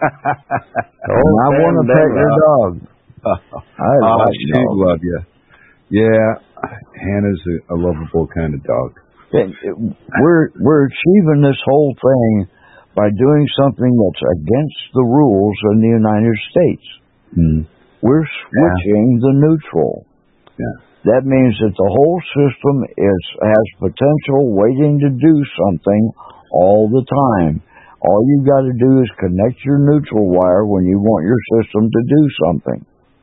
oh, I want to pet your dog. I oh, like she'd dogs. love you. Yeah, Hannah's a, a lovable kind of dog. It, it, we're we're achieving this whole thing by doing something that's against the rules in the United States. Hmm. We're switching yeah. the neutral. Yeah. That means that the whole system is has potential waiting to do something all the time. All you've got to do is connect your neutral wire when you want your system to do something.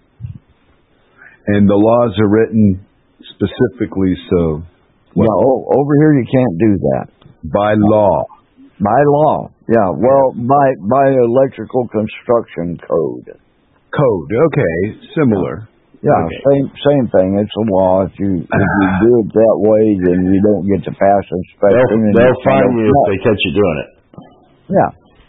And the laws are written specifically so... Well, no, over here you can't do that. By law. By law, yeah. Well, by by electrical construction code. Code, okay, similar. Yeah, okay. same same thing. It's a law. If you if you do it that way, then you don't get to pass inspection. They'll, they'll find you if they catch you doing it. Yeah.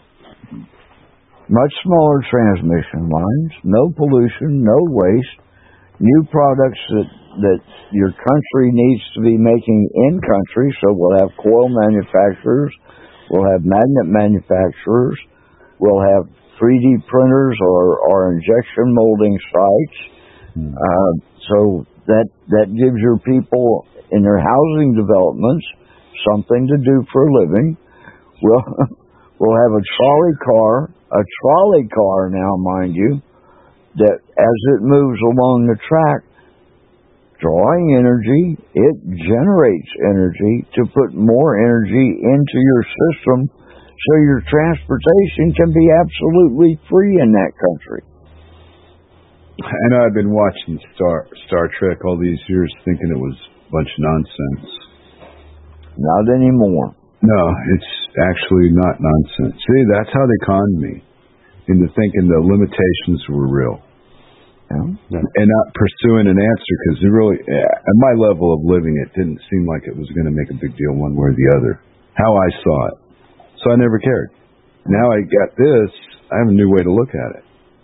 Much smaller transmission lines, no pollution, no waste, new products that that your country needs to be making in country. So we'll have coil manufacturers, we'll have magnet manufacturers, we'll have three D printers or, or injection molding sites. Uh, so that that gives your people in their housing developments something to do for a living. We'll, we'll have a trolley car, a trolley car now, mind you, that as it moves along the track, drawing energy, it generates energy to put more energy into your system so your transportation can be absolutely free in that country. I know I've been watching Star Star Trek all these years thinking it was a bunch of nonsense. Not anymore. No, it's actually not nonsense. See, that's how they conned me into thinking the limitations were real. Yeah. And not pursuing an answer, because it really, at my level of living, it didn't seem like it was going to make a big deal one way or the other. How I saw it. So I never cared. Now I got this, I have a new way to look at it.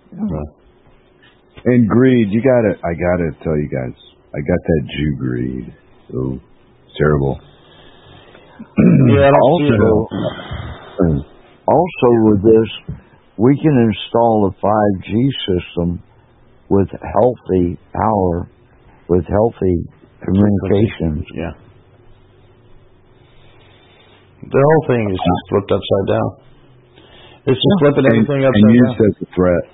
Yeah. And greed, you got to, I got to tell you guys, I got that Jew greed. Oh, terrible. Yeah, also, also with this, we can install a five G system with healthy power, with healthy communications. Yeah. The whole thing is just flipped upside down. It's just flipping everything and, upside and down. used as a threat.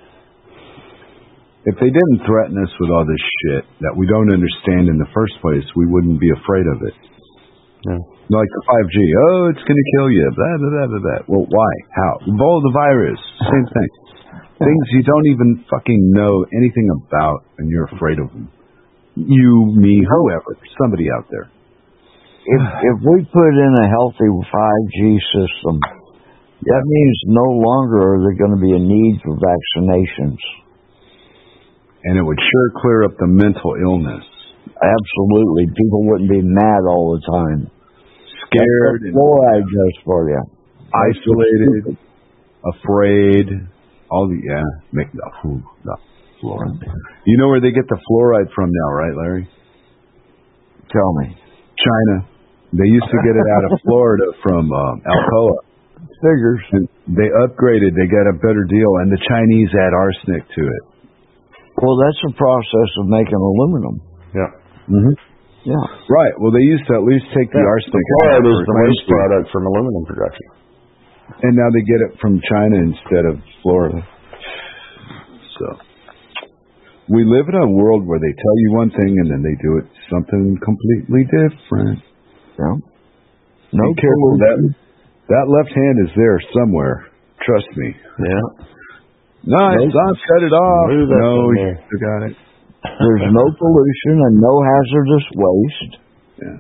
If they didn't threaten us with all this shit that we don't understand in the first place, we wouldn't be afraid of it. Yeah. Like the five G. Oh, it's going to kill you. Blah, blah, blah, blah, blah. Well, why? How? Ebola the virus. Same thing. Things you don't even fucking know anything about, and you're afraid of them. You, me, whoever, somebody out there. If if we put in a healthy five G system, that means no longer are there going to be a need for vaccinations. And it would sure clear up the mental illness. Absolutely. People wouldn't be mad all the time. Scared. That's what fluoride does for you. Isolated. Afraid. All the, yeah. Make the, ooh, the fluoride. You know where they get the fluoride from now, right, Larry? Tell me. China. They used to get it out of Florida from um, Alcoa. Figures. And they upgraded. They got a better deal, and the Chinese add arsenic to it. Well, that's a process of making aluminum. Yeah. Mm-hmm. Yeah. Right. Well, they used to at least take the yeah. arsenic the fluoride out. is the waste product from aluminum production. And now they get it from China instead of Florida. So we live in a world where they tell you one thing and then they do it something completely different. Yeah. No Be careful. That, that left hand is there somewhere. Trust me. Yeah. No, it's not. Cut it off. No, you there. still got it. There's no pollution and no hazardous waste. Yeah.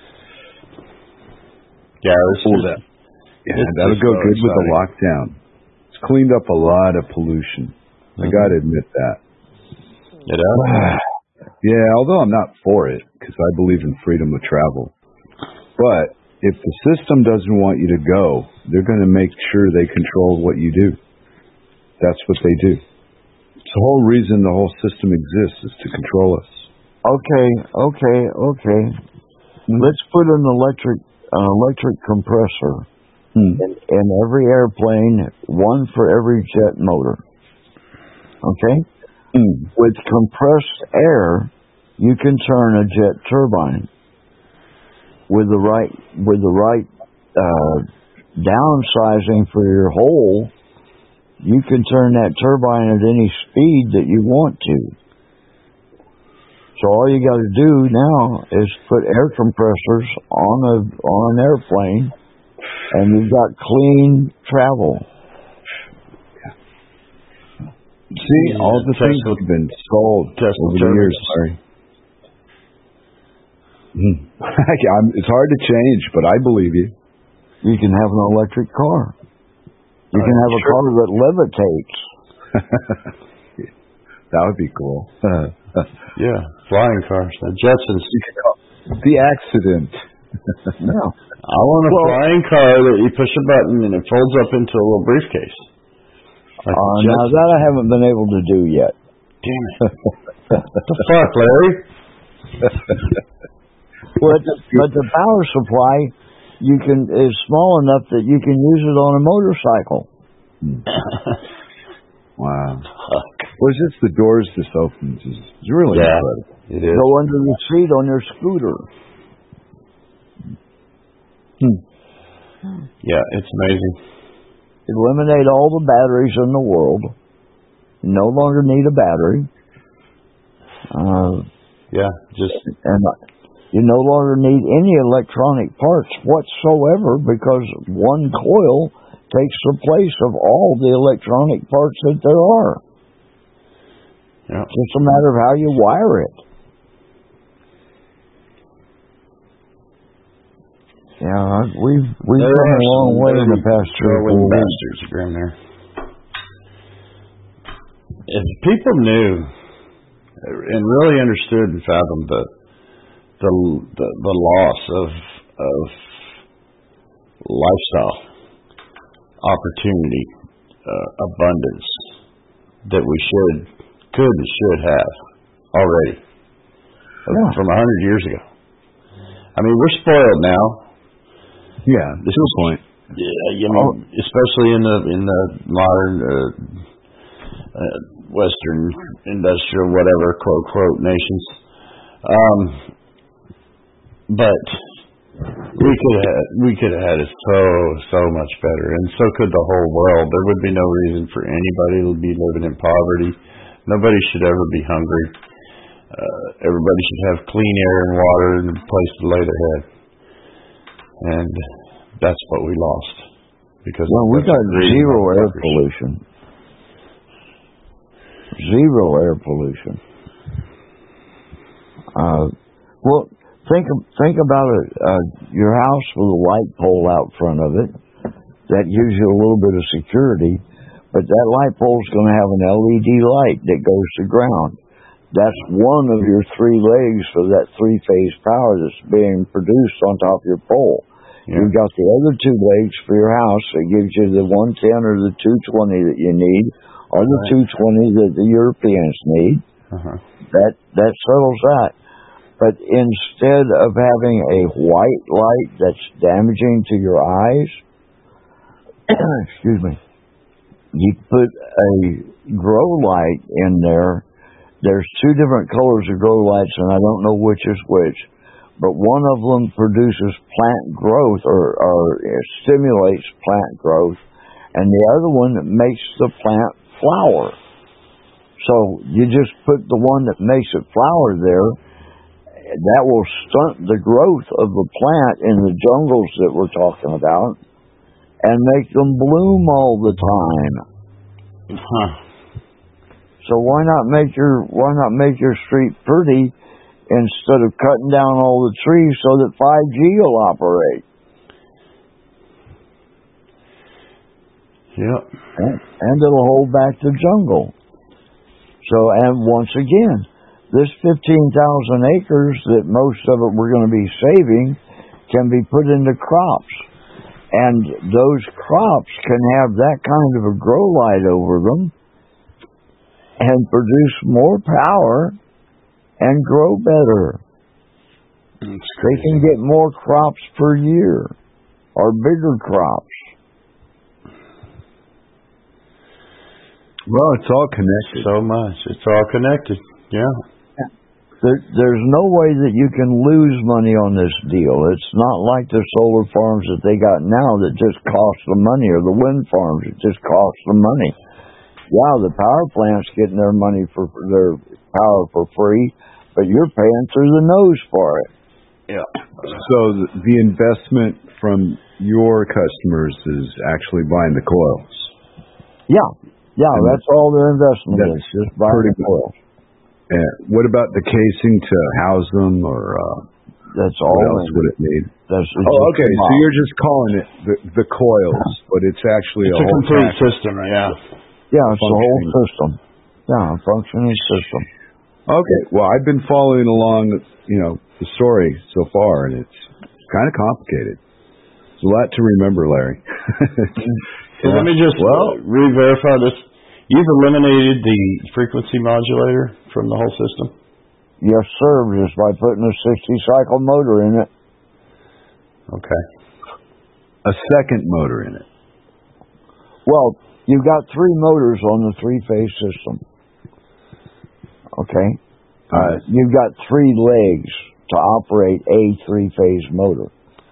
Yeah, this Pull is, that. Yeah, that'll go good with the lockdown. It's cleaned up a lot of pollution. Mm-hmm. I got to admit that. It does? Yeah, although I'm not for it, because I believe in freedom of travel. But if the system doesn't want you to go, they're going to make sure they control what you do. That's what they do. It's the whole reason the whole system exists, is to control us. Okay, okay, okay. Let's put an electric, an electric compressor Hmm. in, in every airplane, one for every jet motor. Okay? Hmm. With compressed air, you can turn a jet turbine. With the right, with the right uh, downsizing for your hole, you can turn that turbine at any speed that you want to. So all you got to do now is put air compressors on a on an airplane, and you've got clean travel. See, Yeah, all the Tesla, things that have been sold Tesla over the years, Larry. Hmm. I'm, it's hard to change, but I believe you. You can have an electric car. You can have a sure. car that levitates. That would be cool. Yeah, flying cars. The Jetsons. The accident. Yeah. I want a Well- flying car that you push a button and it folds up into a little briefcase. Like Uh, the now Jetsons. that I haven't been able to do yet. Damn it. What the fuck, Larry? But the, but the power supply you can is small enough that you can use it on a motorcycle. Wow. Well, it's just the doors just opens. It's really Yeah. incredible. It is. Go under the seat on your scooter. Yeah, it's amazing. Eliminate all the batteries in the world. You no longer need a battery. Uh, yeah, just and you no longer need any electronic parts whatsoever because one coil takes the place of all the electronic parts that there are. Yeah. It's just a matter of how you wire it. Yeah, we've we've there come a long way in the past three or four bastards, Grim, there. If people knew and really understood and fathomed the the the, the loss of of lifestyle, opportunity, uh, abundance that we should, could, and should have already yeah. from a hundred years ago. I mean, we're spoiled now. Yeah, this is the point. Yeah, you know, oh. especially in the in the modern uh, uh, Western industrial whatever quote quote nations. Um, but we could have we could have had it so so much better, and so could the whole world. There would be no reason for anybody to be living in poverty. Nobody should ever be hungry. Uh, everybody should have clean air and water and a place to lay their head. And that's what we lost because well, we got zero air pollution. Zero air pollution. Uh, well, think think about it. Uh, your house with a light pole out front of it that gives you a little bit of security, but that light pole is going to have an L E D light that goes to ground. That's one of your three legs for that three-phase power that's being produced on top of your pole. Yeah. You've got the other two legs for your house that gives you the one ten or the two twenty that you need, or the right. two twenty that the Europeans need. Uh-huh. That that settles that. But instead of having a white light that's damaging to your eyes, excuse me, you put a grow light in there. There's two different colors of grow lights, and I don't know which is which. But one of them produces plant growth or, or stimulates plant growth, and the other one makes the plant flower. So you just put the one that makes it flower there. That will stunt the growth of the plant in the jungles that we're talking about and make them bloom all the time. Huh. So why not make your why not make your street pretty instead of cutting down all the trees so that five G will operate? Yep. And, and it'll hold back the jungle. So, and once again, this fifteen thousand acres that most of it we're going to be saving can be put into crops. And those crops can have that kind of a grow light over them and produce more power and grow better. They can get more crops per year or bigger crops. Well, it's all connected. So much. It's all connected. Yeah. There, there's no way that you can lose money on this deal. It's not like the solar farms that they got now that just cost the money, or the wind farms that just cost the money. Yeah, the power plant's getting their money for their power for free, but you're paying through the nose for it. Yeah. So the investment from your customers is actually buying the coils. Yeah. Yeah, and that's all their investment is, just buying the coils. And what about the casing to house them, or uh, that's all? What else would it need? That's oh, okay. So you're just calling it the, the coils, but it's actually it's a, a whole complete package. system. Yeah. Yeah, it's a whole system. Yeah, a functioning system. Okay. Well, I've been following along, you know, the story so far, and it's kind of complicated. It's a lot to remember, Larry. So yeah. Let me just well, uh, re-verify this. You've eliminated the frequency modulator from the whole system? Yes, sir, just by putting a sixty-cycle motor in it. Okay. A second motor in it. Well, you've got three motors on the three-phase system. Okay? Uh, you've got three legs to operate a three-phase motor.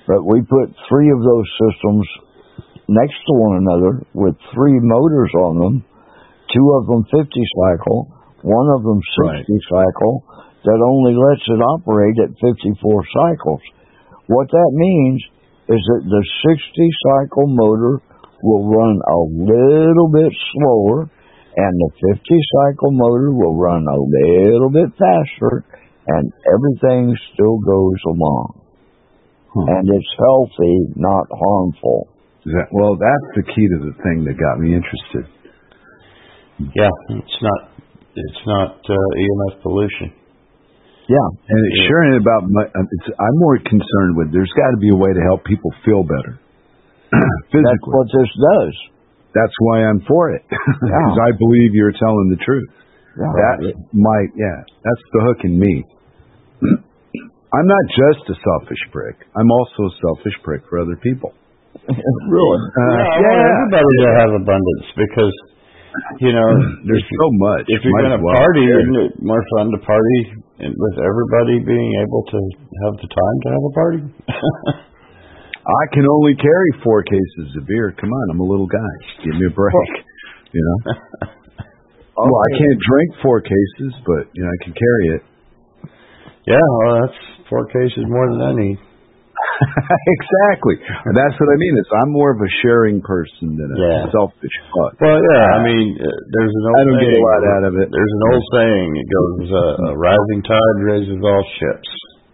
But we put three of those systems next to one another with three motors on them, two of them fifty cycle, one of them sixty right. cycle, that only lets it operate at fifty-four cycles. What that means is that the sixty cycle motor will run a little bit slower, and the fifty cycle motor will run a little bit faster, and everything still goes along. Hmm. And it's healthy, not harmful. That, well, that's the key to the thing that got me interested. Yeah, it's not it's not uh, E M F pollution. Yeah, and it's sure ain't about. My, it's, I'm more concerned with. There's got to be a way to help people feel better. That's what this does. That's why I'm for it, because yeah. I believe you're telling the truth. Yeah. That's my yeah. That's the hook in me. I'm not just a selfish prick. I'm also a selfish prick for other people. Really? Uh, yeah, I yeah. want everybody to have abundance because, you know, there's so much. If you're going to well. party, isn't it more fun to party with everybody being able to have the time to have a party? I can only carry four cases of beer. Come on, I'm a little guy. Give me a break. You know? Okay. Well, I can't drink four cases, but, you know, I can carry it. Yeah, well, that's four cases more than I need. Exactly. And that's what I mean. Is I'm more of a sharing person than a yeah. selfish fuck. Well, yeah. I mean, uh, there's an old I don't saying, get a lot out of it. There's an old saying. It goes, uh, "A rising tide raises all ships."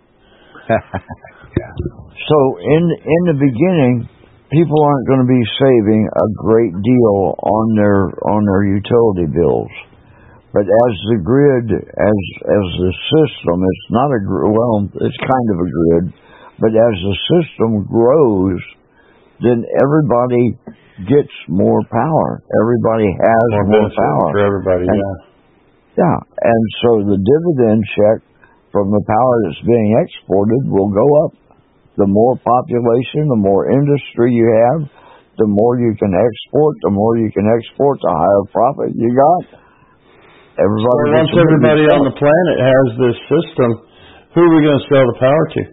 Yeah. So in in the beginning, people aren't going to be saving a great deal on their on their utility bills. But as the grid, as as the system, it's not a well, it's kind of a grid. But as the system grows, then everybody gets more power. Everybody has more, more power for everybody. And, yeah, yeah. And so the dividend check from the power that's being exported will go up. The more population, the more industry you have, the more you can export. The more you can export, the higher profit you got. Everybody so once everybody on the planet has this system, who are we going to sell the power to?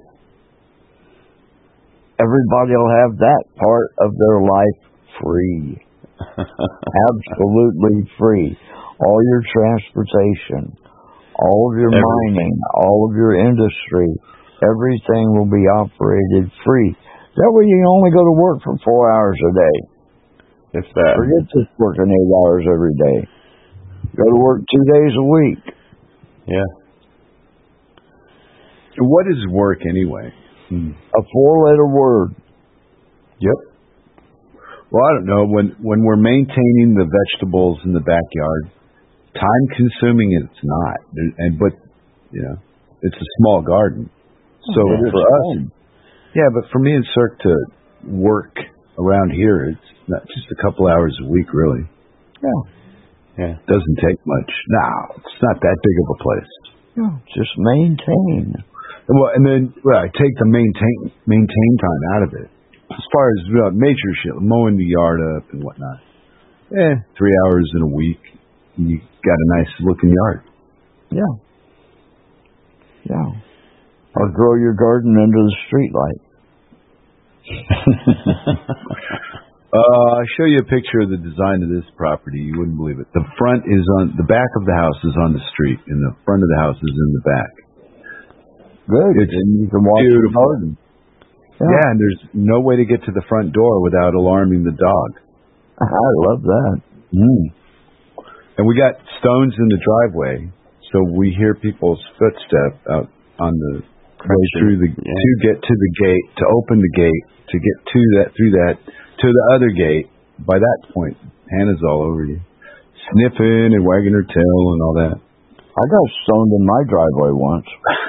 Everybody will have that part of their life free. Absolutely free. All your transportation, all of your everything. mining, all of your industry, everything will be operated free. That way you only go to work for four hours a day. If that. Forget this working eight hours every day. Go to work two days a week. Yeah. What is work anyway? Hmm. A four-letter word. Yep. Well, I don't know. When when we're maintaining the vegetables in the backyard, time-consuming it's not. And but you know, it's a small garden. So oh, for us, fun. yeah. But for me and Cirque to work around here, it's not just a couple hours a week, really. Yeah. Yeah. Doesn't take much. No, it's not that big of a place. No, just maintain. Well, and then well, I take the maintain maintain time out of it. As far as uh, major shit, mowing the yard up and whatnot. Eh, three hours in a week, and you got a nice looking yard. Yeah. Yeah. Or grow your garden under the street light. uh, I'll show you a picture of the design of this property. You wouldn't believe it. The front is on the back of the house is on the street, and the front of the house is in the back. Good. It's and you can walk beautiful. the garden. Yeah. yeah, and there's no way to get to the front door without alarming the dog. I love that. Mm. And we got stones in the driveway, so we hear people's footsteps out on the way through the yeah. to get to the gate, to open the gate, to get to that through that to the other gate. By that point, Hannah's all over you, sniffing and wagging her tail and all that. I got stoned in my driveway once.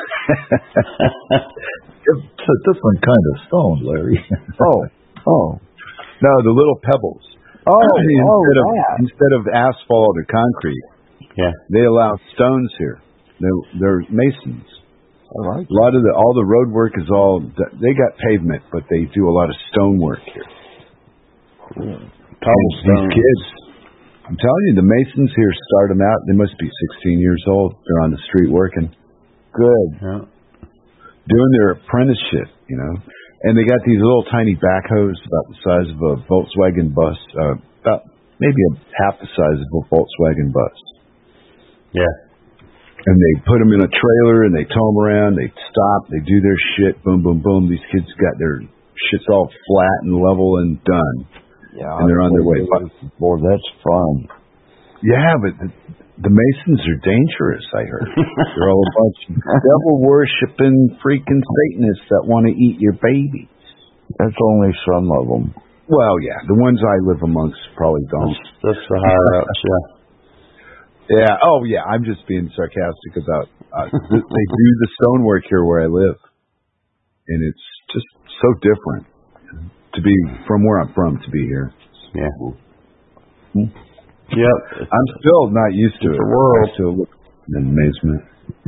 It's a different kind of stone, Larry. oh, oh, no, the little pebbles. Oh, instead oh, of that. instead of asphalt or concrete, yeah, they allow stones here. They're, they're masons. All right. A lot of the all the road work is all they got pavement, but they do a lot of stone work here. Cool. These kids, I'm telling you, the masons here start them out. They must be sixteen years old. They're on the street working. Good. Yeah. Doing their apprenticeship, you know. And they got these little tiny backhoes about the size of a Volkswagen bus, uh, about maybe a half the size of a Volkswagen bus. Yeah. And they put them in a trailer and they tow them around. They stop. They do their shit. Boom, boom, boom. These kids got their shit's all flat and level and done. Yeah, and they're on their way. Boy, that's fun. Yeah, but the, the Masons are dangerous, I heard. They're all a bunch of devil-worshipping freaking Satanists that want to eat your babies. That's only some of them. Well, yeah, the ones I live amongst probably don't. That's, that's the higher-ups, yeah. Yeah, oh, yeah, I'm just being sarcastic about uh, th- they do the stonework here where I live. And it's just so different to be from where I'm from to be here. Yeah. Hmm. Yep. I'm still not used to it. The world. I still look in amazement.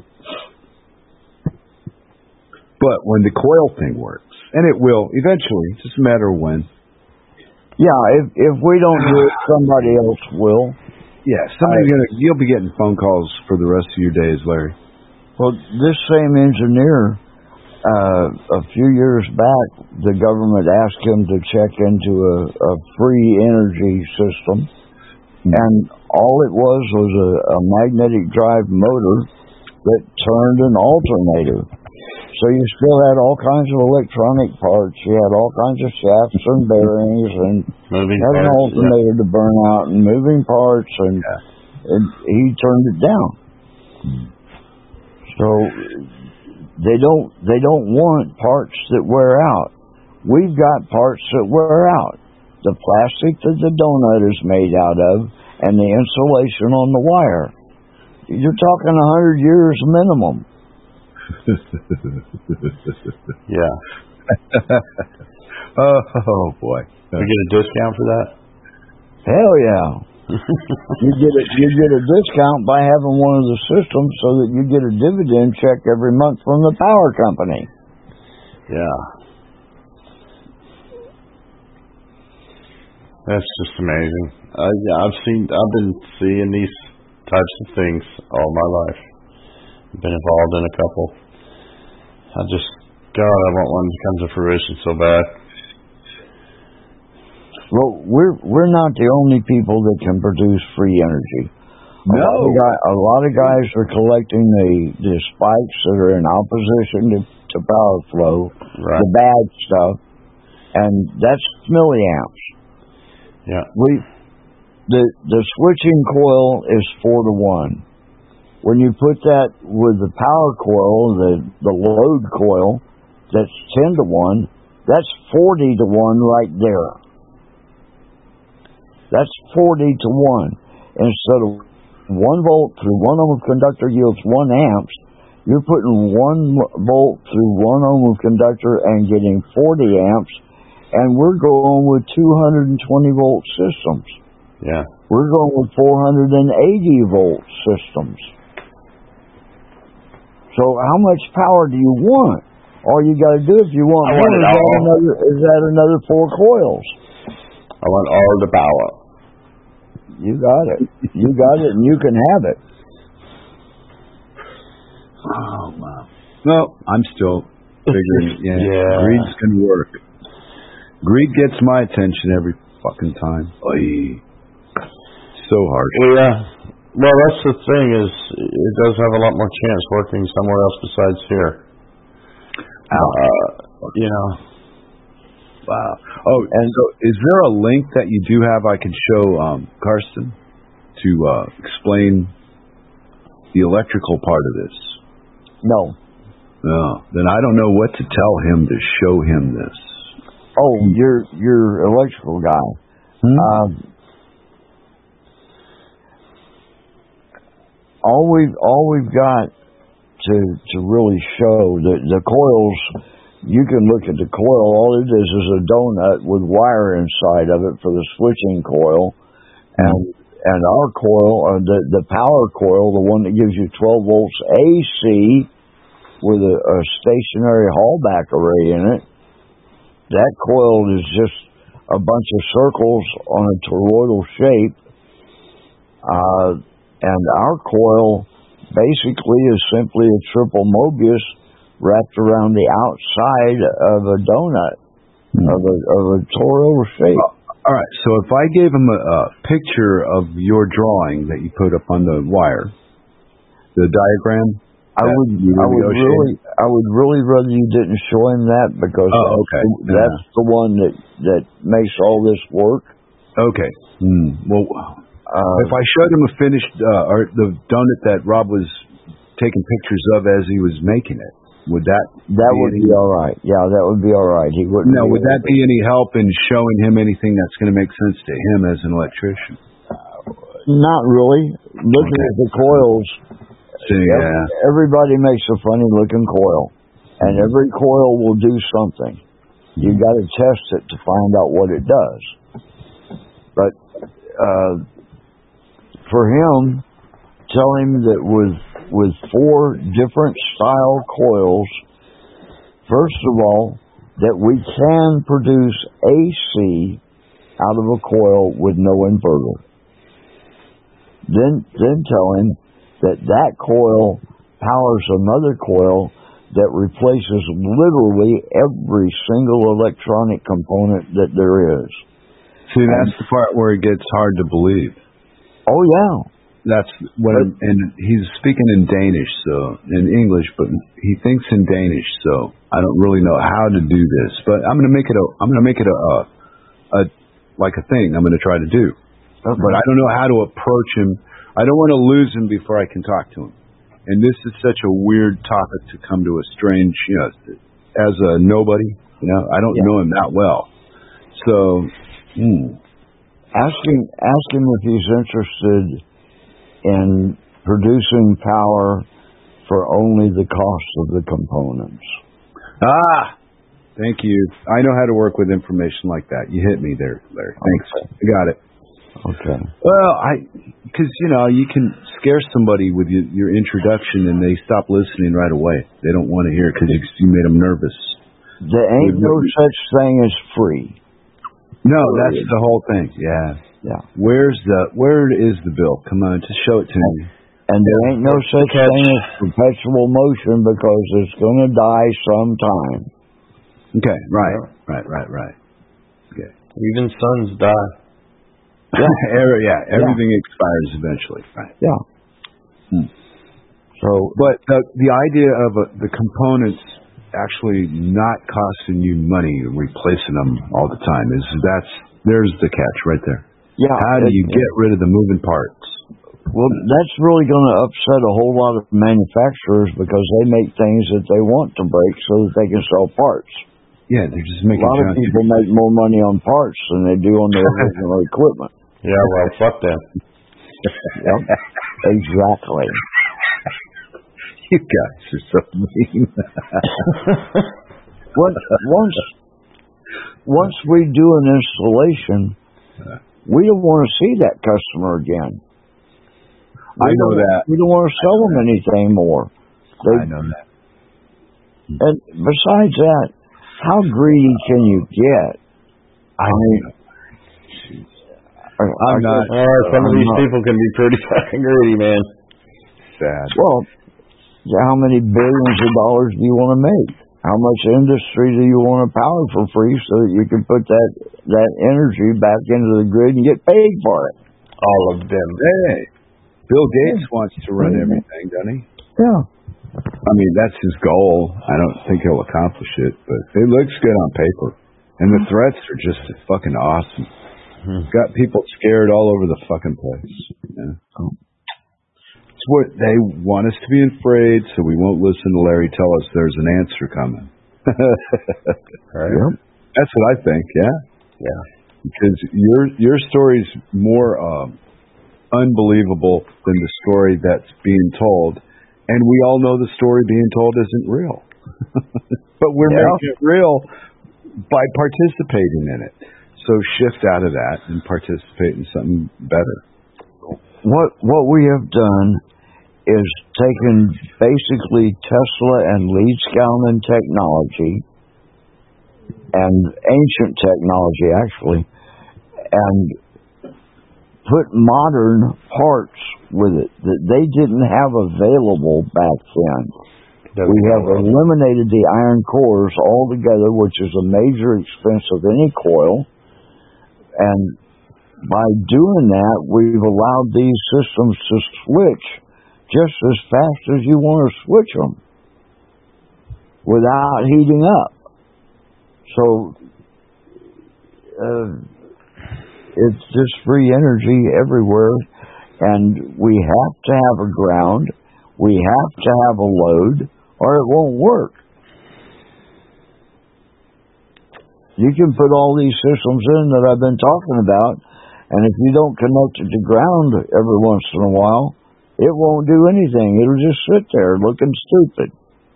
But when the coil thing works, and it will eventually, it's just a matter of when. Yeah, if if we don't do it, somebody else will. Yeah, somebody's gonna. You'll be getting phone calls for the rest of your days, Larry. Well, this same engineer, uh, a few years back, the government asked him to check into a, a free energy system. And all it was was a, a magnetic drive motor that turned an alternator. So you still had all kinds of electronic parts. You had all kinds of shafts and bearings, and moving had an parts, alternator yeah. to burn out, and moving parts, and, yeah. and he turned it down. So they don't they don't want parts that wear out. We've got parts that wear out. The plastic that the donut is made out of, and the insulation on the wire. You're talking a hundred years minimum. Yeah. oh, oh boy. We get a discount for that? Hell yeah. you get a you get a discount by having one of the systems, so that you get a dividend check every month from the power company. Yeah. That's just amazing. Uh, yeah, I've seen, I've been seeing these types of things all my life. I've been involved in a couple. I just, God, I want one to come to fruition so bad. Well, we're we're not the only people that can produce free energy. A No, lot of guys, a lot of guys are collecting the the spikes that are in opposition to, to power flow, right. the bad stuff, and that's milliamps. Yeah. We the the switching coil is four to one. When you put that with the power coil, the the load coil, that's ten to one. That's forty to one right there. That's forty to one. Instead of one volt through one ohm of conductor yields one amps, you're putting one volt through one ohm of conductor and getting forty amps. And we're going with two hundred twenty volt systems. Yeah. We're going with four hundred eighty volt systems. So how much power do you want? All you got to do if you want I more want is, it add all. another, is add another four coils. I want all the power. You got it. You got it, and you can have it. Oh, wow. Well, I'm still figuring, yeah, yeah. greed's going to work. Greed gets my attention every fucking time. Oy. So harsh. Yeah. Well, that's the thing, is it does have a lot more chance working somewhere else besides here. Uh, you know. Wow. Oh, and so is there a link that you do have I can show um, Karsten to uh, explain the electrical part of this? No. No. Then I don't know what to tell him to show him this. Oh, you're you're electrical guy. Hmm? Um, all we've all we've got to to really show the the coils. You can look at the coil. All it is is a donut with wire inside of it for the switching coil, and and our coil, uh, the the power coil, the one that gives you twelve volts A C with a, a stationary Hallback array in it. That coil is just a bunch of circles on a toroidal shape, uh, and our coil basically is simply a triple Mobius wrapped around the outside of a donut, mm. of a of a Toro shape. Well, all right. So if I gave him a, a picture of your drawing that you put up on the wire, the diagram, I would I would really I would really rather you didn't show him that because oh, that's, okay. the, that's yeah. the one that that makes all this work. Okay. Mm. Well, uh, if I showed him a finished uh, or the donut that Rob was taking pictures of as he was making it, would that that be would any, be all right? Yeah, that would be all right. He wouldn't. No, would that be any help in showing him anything that's going to make sense to him as an electrician? Not really. Looking okay. at the coils. See, yeah. Everybody makes a funny looking coil, and every coil will do something. You got to test it to find out what it does. But uh, for him, tell him that with with four different style coils, first of all, that we can produce A C out of a coil with no inverter. Then, then tell him that that coil powers another coil that replaces literally every single electronic component that there is. See, that's and, the part where it gets hard to believe. Oh, yeah. That's what, but, and he's speaking in Danish, so, in English, but he thinks in Danish, so I don't really know how to do this. But I'm going to make it a, I'm going to make it a, a, a, like a thing I'm going to try to do. Okay. But I don't know how to approach him. I don't want to lose him before I can talk to him. And this is such a weird topic to come to a strange, you know, as a nobody, you know, I don't yeah. know him that well. So, hmm. ask him, ask him if he's interested in producing power for only the cost of the components. Ah, thank you. I know how to work with information like that. You hit me there, Larry. Thanks. Okay. I got it. Okay. Well, I, because, you know, you can scare somebody with your, your introduction and they stop listening right away. They don't want to hear it because you, you made them nervous. There ain't no such thing as free. No, that's the whole thing. Yeah. Yeah. Where's the, where is the bill? Come on, just show it to me. And there ain't no such thing as perpetual motion because it's going to die sometime. Okay, right, right, right, right. Okay. Even suns die. Yeah, Every, yeah everything yeah. expires eventually. Right. Yeah. Hmm. So, but the, the idea of a, the components actually not costing you money, replacing them all the time, is that's there's the catch right there. Yeah. How do you get rid of the moving parts? Well, that's really going to upset a whole lot of manufacturers because they make things that they want to break so that they can sell parts. Yeah, they're just making. A lot of people make more money on parts than they do on their original equipment. Yeah, well, fuck them. Yep, exactly. You guys are so mean. once, once, once we do an installation, we don't want to see that customer again. We I know that. We don't want to sell them anything more. They, I know that. And besides that, how greedy can you get? I mean, I'm I not. Uh, some I'm of these not. people can be pretty fucking greedy, man. Sad. Well, how many billions of dollars do you want to make? How much industry do you want to power for free so that you can put that that energy back into the grid and get paid for it? All of them. Hey, Bill Gates yeah. wants to run everything, doesn't he? Yeah. I mean, that's his goal. I don't think he'll accomplish it, but it looks good on paper. And the threats are just fucking awesome. Mm-hmm. Got people scared all over the fucking place. Yeah. Oh. It's what they want us to be afraid, so we won't listen to Larry tell us there's an answer coming. Right? Yep. That's what I think. Yeah. Yeah. Because your your story's more um, unbelievable than the story that's being told. And we all know the story being told isn't real. But we're yeah. making it real by participating in it. So shift out of that and participate in something better. What what we have done is taken basically Tesla and Leeds-Gallman technology and ancient technology actually and put modern parts with it that they didn't have available back then. We have eliminated the iron cores altogether, which is a major expense of any coil. And by doing that, we've allowed these systems to switch just as fast as you want to switch them without heating up. So uh, it's just free energy everywhere, and we have to have a ground, we have to have a load, or it won't work. You can put all these systems in that I've been talking about, and if you don't connect it to ground every once in a while, it won't do anything. It'll just sit there looking stupid.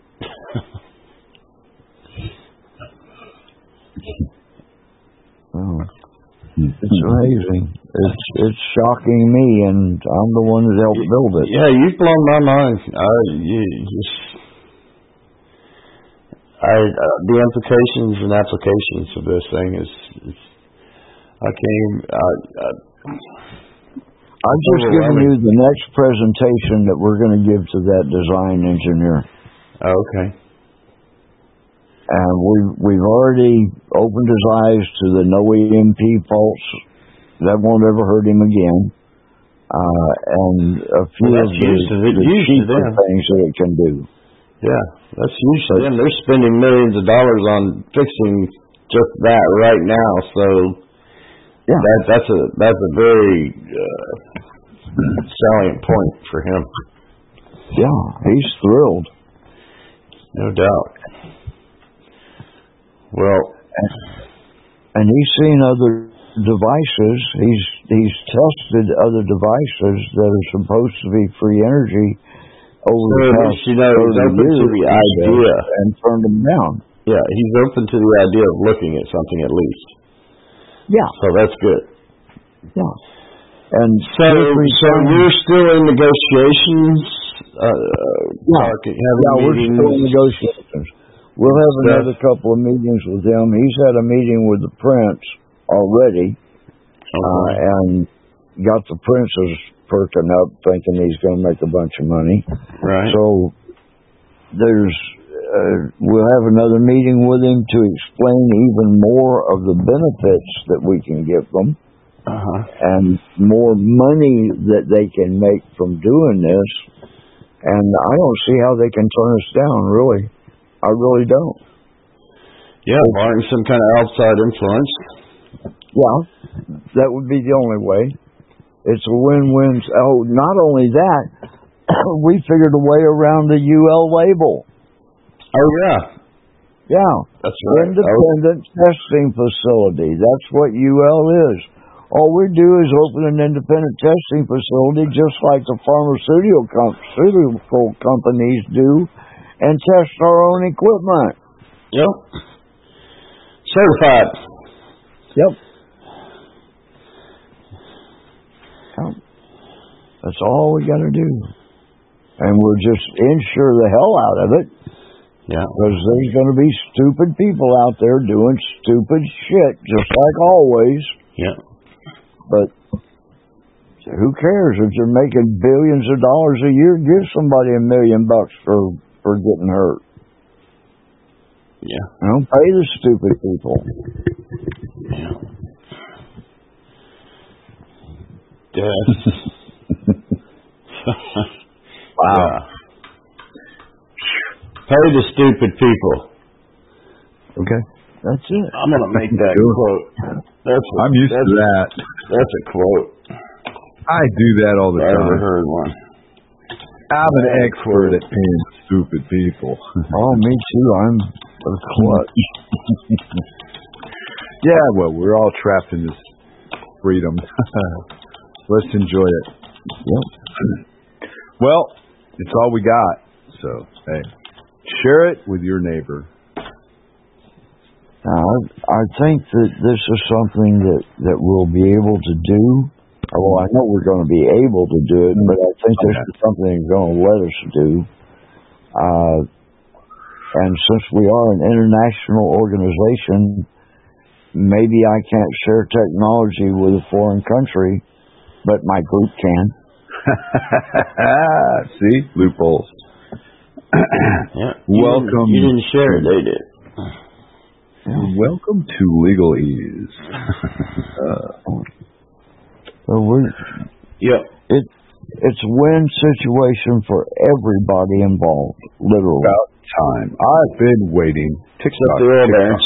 Oh, it's amazing. It's it's shocking me, and I'm the one that helped build it. Yeah, you've blown my mind. I, you just, I, uh, the implications and applications of this thing is, is I can't. I, I, I've just given you the next presentation that we're going to give to that design engineer. Okay. And we've, we've already opened his eyes to the no E M P faults. That won't ever hurt him again. Uh, and a few well, of the, the cheaper things that it can do. Yeah, that's huge to them. They're spending millions of dollars on fixing just that right now. So yeah, that, that's a that's a very uh, salient point for him. Yeah, he's thrilled. No doubt. Well, and he's seen other devices. He's he's tested other devices that are supposed to be free energy over so the past you know, he's open to the idea and turned them down. Yeah, he's open to the idea of looking at something at least. Yeah. So that's good. Yeah. And so, so you're still in negotiations. Uh, yeah. Talking, yeah, we're still in negotiations. We'll have another couple of meetings with him. He's had a meeting with the prince already, okay. uh, and got the princes perking up, thinking he's going to make a bunch of money. Right. So there's, uh, we'll have another meeting with him to explain even more of the benefits that we can give them, uh-huh. and more money that they can make from doing this. And I don't see how they can turn us down, really. I really don't. Yeah, barring some kind of outside influence. Yeah, that would be the only way. It's a win-win. Oh, not only that, we figured a way around the U L label. Oh, yeah. Yeah. That's right. Independent oh. testing facility. That's what U L is. All we do is open an independent testing facility just like the pharmaceutical com- companies do, and test our own equipment. Yep. Certified. Yep. Yep. That's all we got to do. And we'll just insure the hell out of it. Yeah. Because there's going to be stupid people out there doing stupid shit, just like always. Yeah. But who cares? If you're making billions of dollars a year, give somebody a million bucks for for getting hurt. Yeah. Don't pay the stupid people. Yeah. Yes. Wow. Yeah. Pay the stupid people. Okay. That's it. I'm going to make that Sure. quote. That's a, I'm used that's, to that. That's a quote. I do that all the I time. never heard one. I'm an expert at paying stupid people. Oh, me too. I'm a clutch. Yeah, well, we're all trapped in this freedom. Let's enjoy it. Yep. Well, it's all we got. So, hey, share it with your neighbor. Now, I, I think that this is something that, that we'll be able to do. Well, I know we're going to be able to do it, but I think this is something they're going to let us do. Uh, and since we are an international organization, maybe I can't share technology with a foreign country, but my group can. See? Loopholes. Yeah. You Welcome. Didn't, you didn't share it, they did. Welcome to Legal Ease. uh, So we, yep. it, it's a win situation for everybody involved, literally. About time. I've been waiting. Except the oil barons.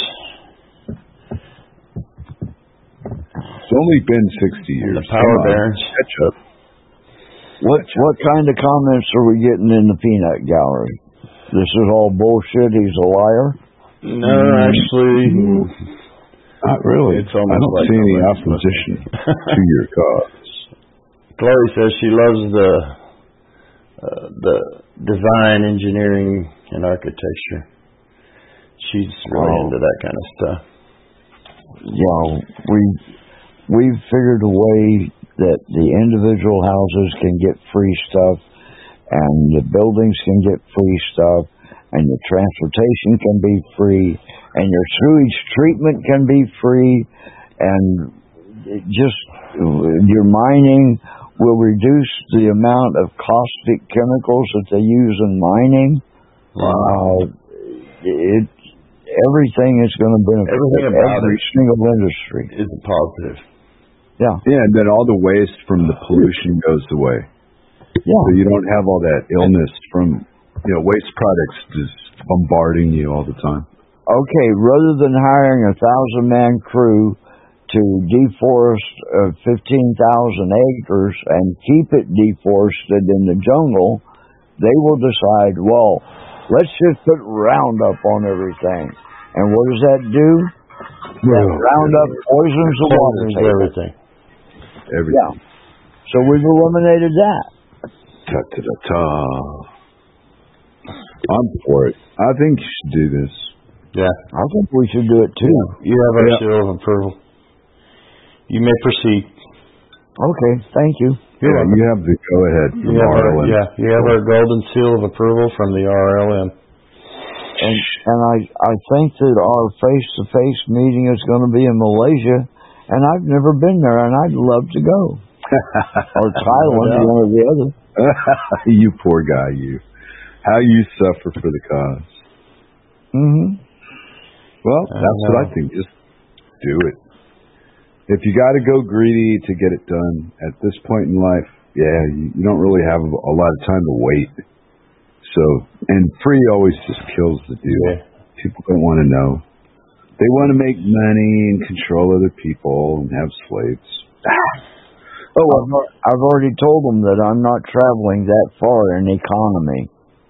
It's only been sixty years. The power barons. Catch up. What what kind of comments are we getting in the peanut gallery? This is all bullshit. He's a liar. No, actually, not really. It's almost I don't like see any almost opposition to your cause. Chloe says she loves the uh, the design, engineering, and architecture. She's really Oh. into that kind of stuff. Yeah, we we've figured a way that the individual houses can get free stuff, and the buildings can get free stuff, and your transportation can be free, and your sewage treatment can be free, and it just your mining will reduce the amount of caustic chemicals that they use in mining. Wow. Uh, it everything is going to benefit Everything about every it single industry. is a positive. Yeah. Yeah, and then all the waste from the pollution goes away. Yeah. So you don't have all that illness from, you know, waste products just bombarding you all the time. Okay, rather than hiring a thousand man crew to deforest uh, fifteen thousand acres and keep it deforested in the jungle, they will decide, well, let's just put Roundup on everything. And what does that do? That Roundup poisons the water Poisons table. everything. Everything. Yeah. So we've eliminated that. Ta ta ta ta. I'm for it. I think you should do this. Yeah. I think we should do it too. You have our Yeah. seal of approval. You may proceed. Okay, thank you. Yeah, you have the go ahead from You have R L our, M. yeah, you have our golden seal of approval from the R L M. And and I I think that our face to face meeting is going to be in Malaysia, and I've never been there, and I'd love to go. Or Thailand, Yeah. one or the other. You poor guy, you. How you suffer for the cause. Mm-hmm. Well, that's what I think. Just do it. If you got to go greedy to get it done at this point in life, yeah, you, you don't really have a lot of time to wait. So, and free always just kills the deal. Yeah. People don't want to know. They want to make money and control other people and have slaves. Oh, I've, al- I've already told them that I'm not traveling that far in economy.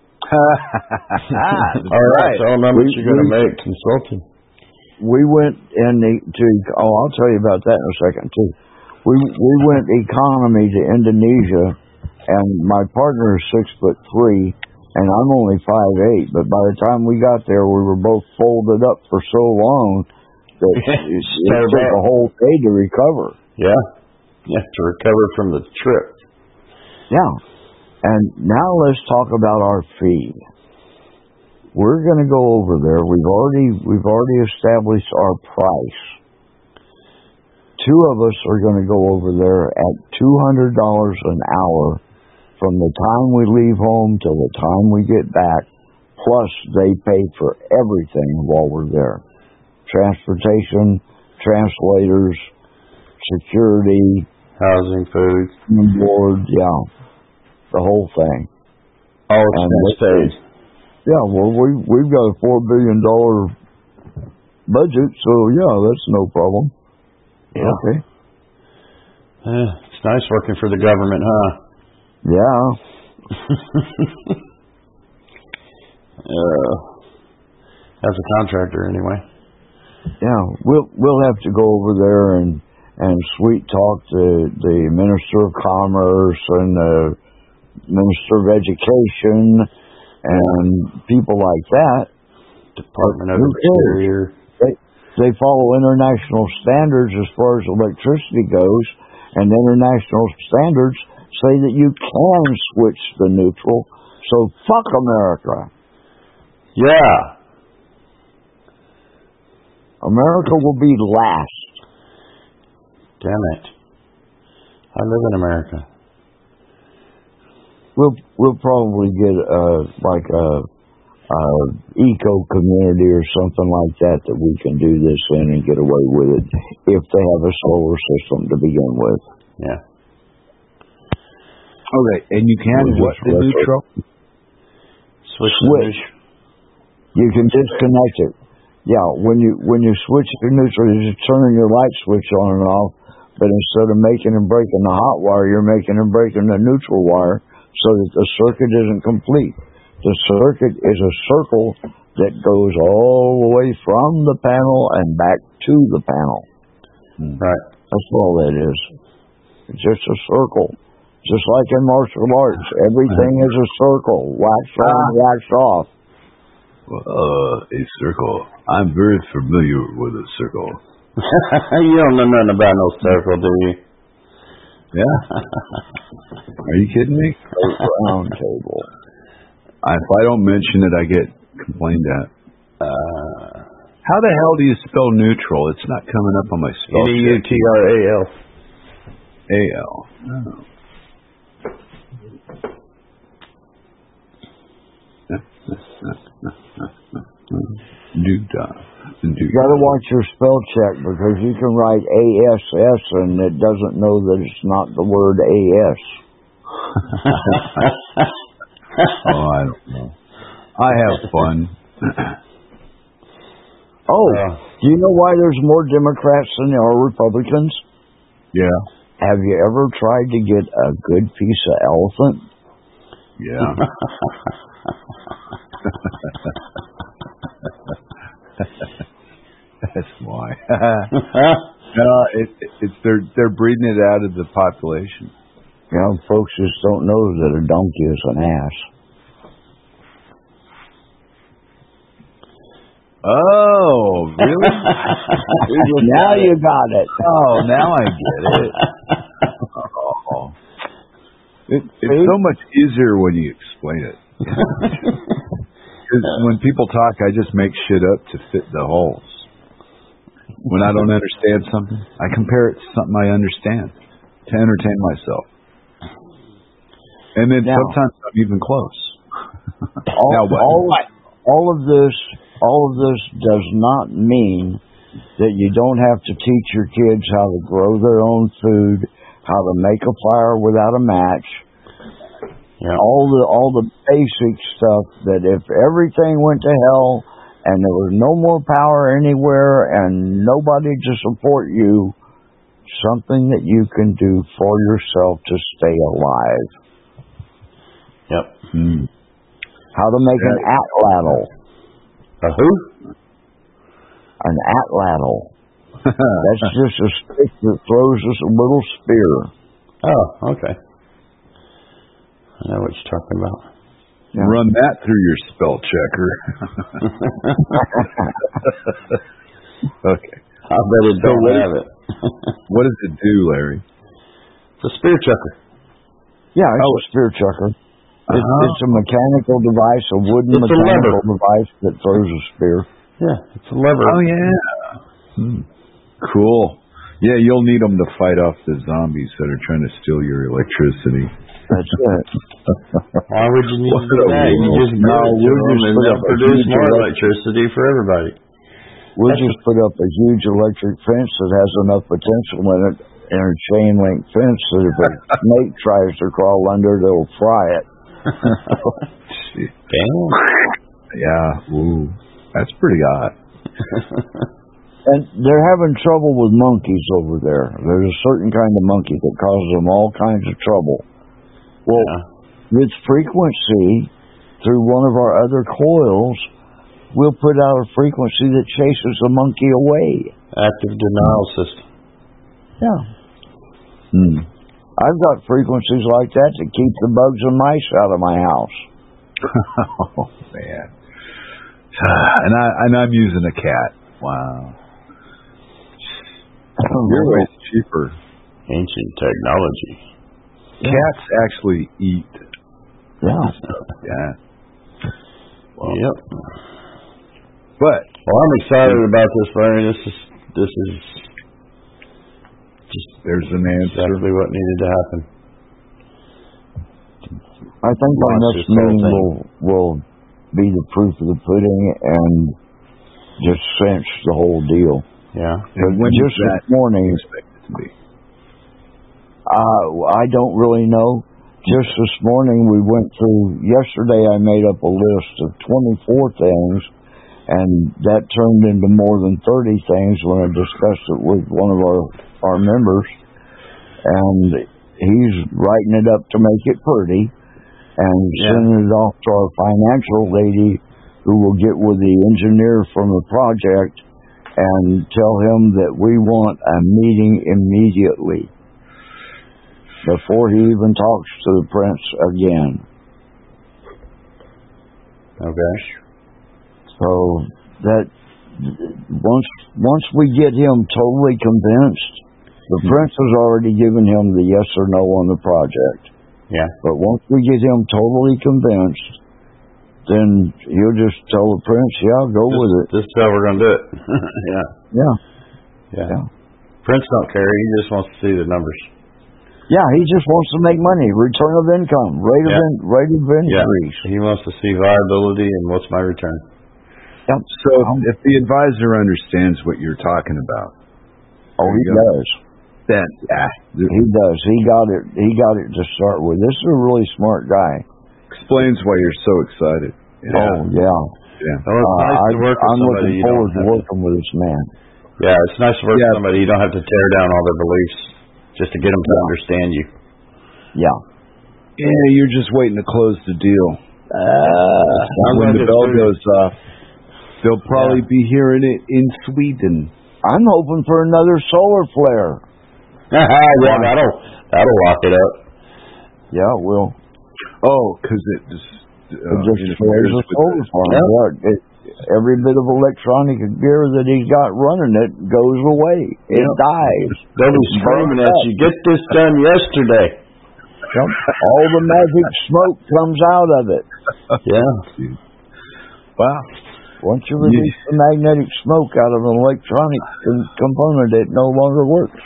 All right. Tell them how much We- you're going to we- make consulting. We went in the, to, oh, I'll tell you about that in a second, too. We we went economy to Indonesia, and my partner is six foot three, and I'm only five eight. But by the time we got there, we were both folded up for so long that it, it took a whole day to recover. Yeah. You have to recover from the trip. Yeah. And now let's talk about our fee. We're going to go over there. We've already we've already established our price. Two of us are going to go over there at two hundred dollars an hour from the time we leave home till the time we get back. Plus, they pay for everything while we're there: transportation, translators, security, Housing, food. board, yeah, the whole thing. All And expense paid. Yeah, well, we we've got a four billion dollar budget, so yeah, that's no problem. Yeah. Okay. Yeah, it's nice working for the government, huh? Yeah. uh, as a contractor, anyway. Yeah, we'll we'll have to go over there and and sweet talk the the Minister of Commerce and the Minister of Education and people like that. Department of Who cares? Interior. They they follow international standards as far as electricity goes, and international standards say that you can switch to neutral. So fuck America. Yeah. America will be last. Damn it. I live in America. we'll we'll probably get uh like a, a eco community or something like that that we can do this in and get away with it if they have a solar system to begin with. Yeah. Okay, and you can We'll what just the retro- neutral? Switch. Switch. You can disconnect it. Yeah, when you when you switch to neutral, you just turn your light switch on and off. But instead of making and breaking the hot wire, you're making and breaking the neutral wire so that the circuit isn't complete. The circuit is a circle that goes all the way from the panel and back to the panel. Right. That's all that is. It's just a circle. Just like in martial arts, everything is a circle. Wax on, wax off. Uh, a circle. I'm very familiar with a circle. You don't know nothing about no circle, do you? Yeah. Are you kidding me? Round table. I, if I don't mention it, I get complained at. Uh, How the hell do you spell neutral? It's not coming up on my spell N E U T R A L. A L. Oh. Duda. You gotta watch your spell check because you can write A S S and it doesn't know that it's not the word A S. Oh, I don't know. I have fun. Oh, Uh, do you know why there's more Democrats than there are Republicans? Yeah. Have you ever tried to get a good piece of elephant? Yeah. That's why. No, it, it, it's they're they're breeding it out of the population. You know, folks just don't know that a donkey is an ass. Oh, really? Now you got it. Oh, now I get it. Oh. It, it's so much easier when you explain it. 'Cause when people talk, I just make shit up to fit the holes. When I don't understand something, I compare it to something I understand to entertain myself. And then Now, sometimes I'm even close. all, Now what? all, all of this, all of this does not mean that you don't have to teach your kids how to grow their own food, how to make a fire without a match. Yeah. All the all the basic stuff that if everything went to hell and there was no more power anywhere and nobody to support you, something that you can do for yourself to stay alive. Yep. Hmm. How to make an atlatl. A who? An atlatl. That's just a stick that throws us a little spear. Oh, okay. I know what you're talking about. Yeah. Run that through your spell checker. Okay. I bet it don't what have is- it. What does it do, Larry? It's a spear chucker. Yeah, it's Oh. a spear chucker. It's, Uh-huh. it's a mechanical device, a wooden It's a mechanical lever. device that throws a spear. Yeah, it's a lever. Oh, yeah. Hmm. Cool. Yeah, you'll need them to fight off the zombies that are trying to steal your electricity. That's it. Why would you need What to do a that? You world. just No, give it to we'll them just and put they'll up a produce huge more elec- electricity for everybody. We'll That's just put up a huge electric fence that has enough potential in it, and a chain link fence that if a snake tries to crawl under, they'll fry it. Damn. Yeah. Ooh. That's pretty odd. And they're having trouble with monkeys over there. There's a certain kind of monkey that causes them all kinds of trouble. Well, Yeah. its frequency, through one of our other coils, we'll put out a frequency that chases the monkey away. Active denial system. Yeah. Hmm. I've got frequencies like that to keep the bugs and mice out of my house. Oh, man. And, I, and I'm using a cat. Wow. Your way's cheaper. Ancient technology. Cats actually eat. Yeah. Yeah. Well, Yep. But Well, I'm excited about this, Larry. This is this is there's an answer. exactly what needed to happen. I think our next meeting will will be the proof of the pudding and just cinch the whole deal. Yeah. And when just is that this morning, expected to be? Uh, I don't really know. Just this morning we went through, yesterday I made up a list of twenty-four things, and that turned into more than thirty things when I discussed it with one of our, our members, and he's writing it up to make it pretty, and yeah. sending it off to our financial lady, who will get with the engineer from the project and tell him that we want a meeting immediately, before he even talks to the prince again. Okay. So that once once we get him totally convinced, the prince has already given him the yes or no on the project. Yeah. But once we get him totally convinced, then he'll just tell the prince, "Yeah, go this, with it." This is how we're going to do it. yeah. Yeah. Yeah. Yeah. Prince don't care. He just wants to see the numbers. Yeah, he just wants to make money, return of income, rate yeah. of in, rate of increase. Yeah. He wants to see viability and what's my return. Yep. So um, if the advisor understands what you're talking about, oh, he go. does. Then ah, he does. He got it. He got it to start with. This is a really smart guy. Explains why you're so excited. Yeah. Oh yeah. Yeah. Well, it's nice uh, to work I, with I'm somebody looking forward to working to... with this man. Yeah, it's nice to work yeah. with somebody you don't have to tear down all their beliefs just to get them to yeah. understand you. Yeah. Yeah, you're just waiting to close the deal. Uh, when the bell goes off, they'll probably yeah. be hearing it in Sweden. I'm hoping for another solar flare. yeah, that'll that'll lock it up. Yeah, it will. Oh, because it just uh, it just destroys the solar farm. Yeah. Yeah, it, every bit of electronic gear that he's got running it goes away. It yeah. dies. They'll be screaming at you, "Get this done yesterday." Yep. All the magic smoke comes out of it. Yeah. Wow. Once you release yeah. the magnetic smoke out of an electronic component, it no longer works.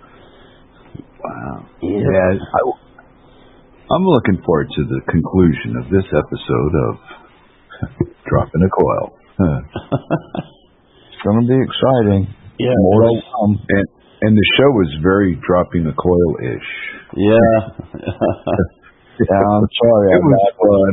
Wow. Yeah. yeah I, I'm looking forward to the conclusion of this episode of Dropping a Coil. Huh. It's going to be exciting. Yeah. More well, um, and, and the show was very Dropping a Coil-ish. Yeah. Yeah, I'm sorry. It was fun.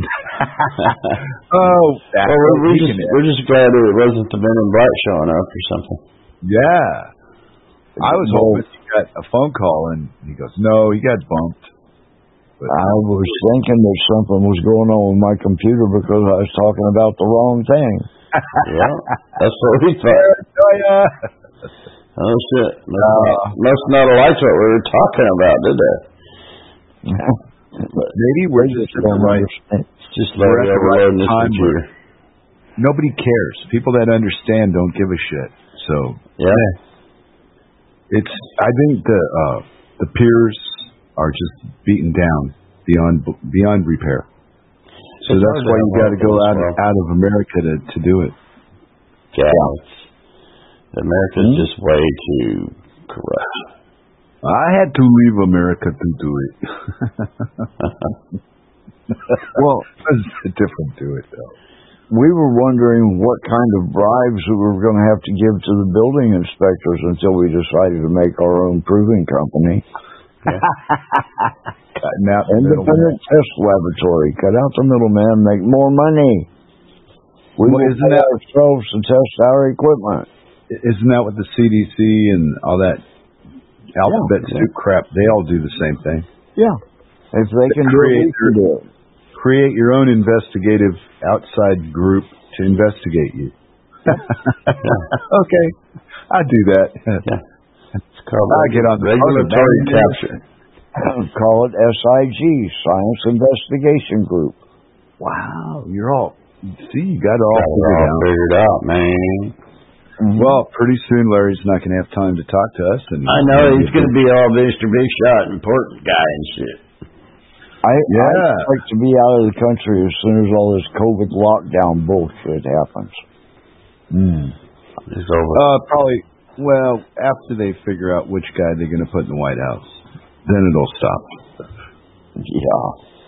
oh, well, we're, we're, just, we're just glad it wasn't the Men in Black showing up or something. Yeah. I was hoping he got a phone call and he goes, "No, he got bumped." But I was thinking that something was going on with my computer because I was talking about the wrong thing. Yeah, that's what we thought. Oh, yeah. Oh, shit. Uh, must not have liked what we were talking about, did they? Maybe we're just in the right. Just Larry overloading this computer. Nobody cares. People that understand don't give a shit. So yeah, it's. I think the uh, the peers are just beaten down beyond beyond repair. So it's that's why you got to go out well. out of America to to do it. Yeah, it's, America's mm-hmm. just way too corrupt. I had to leave America to do it. Well, it's different to it, though. We were wondering what kind of bribes we were going to have to give to the building inspectors until we decided to make our own proving company. Yeah. Out Independent test laboratory. Cut out the middleman, make more money. We well, will isn't that ourselves to test our equipment. Isn't that what the C D C and all that alphabet yeah, soup yeah. crap, they all do the same thing. Yeah. If they, they can do it, we can do it. Create your own investigative outside group to investigate you. Yeah. Okay. I do that. Yeah. It's called I get on the regulatory capture. Call it S I G, Science Investigation Group. Wow. You're all, see, you got it all, got figured, all out. figured out, man. Mm-hmm. Well, pretty soon Larry's not going to have time to talk to us. And I know, he's going to be all Mister Big Shot, important guy and shit. I, yeah. I'd like to be out of the country as soon as all this COVID lockdown bullshit happens. Mm. It's over. Uh, probably, well, after they figure out which guy they're going to put in the White House, then it'll stop. Yeah.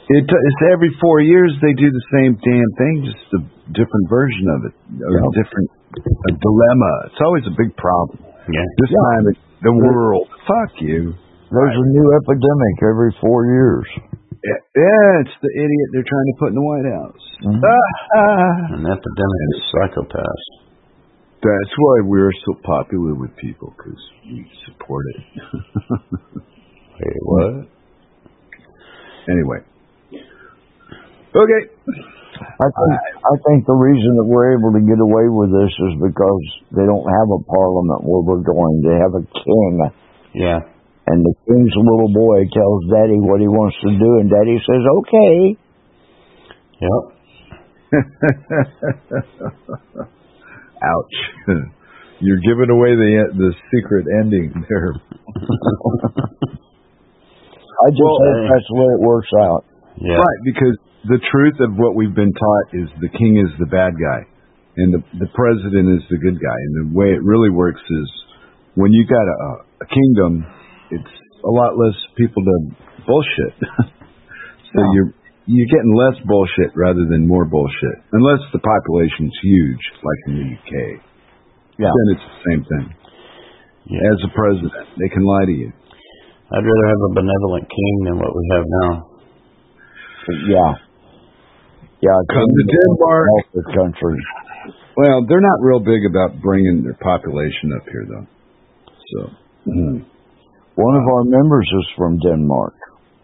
It, it's every four years they do the same damn thing, just a different version of it, or a different a dilemma. It's always a big problem. Yeah. This yeah. time, it, the world. Fuck you. There's right. a new epidemic every four years. Yeah, yeah, it's the idiot they're trying to put in the White House. Mm-hmm. Ah, ah. An epidemic of psychopaths. That's why we're so popular with people, because we support it. Hey, what? Anyway. Okay. I think I think the reason that we're able to get away with this is because they don't have a parliament where we're going. They have a king. Yeah. And the king's little boy tells Daddy what he wants to do, and Daddy says, okay. Yep. Ouch. You're giving away the the secret ending there. I just well, hope that's the way it works out. Yeah. Right, because the truth of what we've been taught is the king is the bad guy, and the the president is the good guy. And the way it really works is when you got a, a kingdom, it's a lot less people to bullshit. So yeah. you're you're getting less bullshit rather than more bullshit, unless the population's huge, like in the U K. Yeah. Then it's the same thing. Yeah. As a president, they can lie to you. I'd rather have a benevolent king than what we have now. Yeah. Yeah, come to Denmark. The country. Well, they're not real big about bringing their population up here, though. So, mm. One of our members is from Denmark.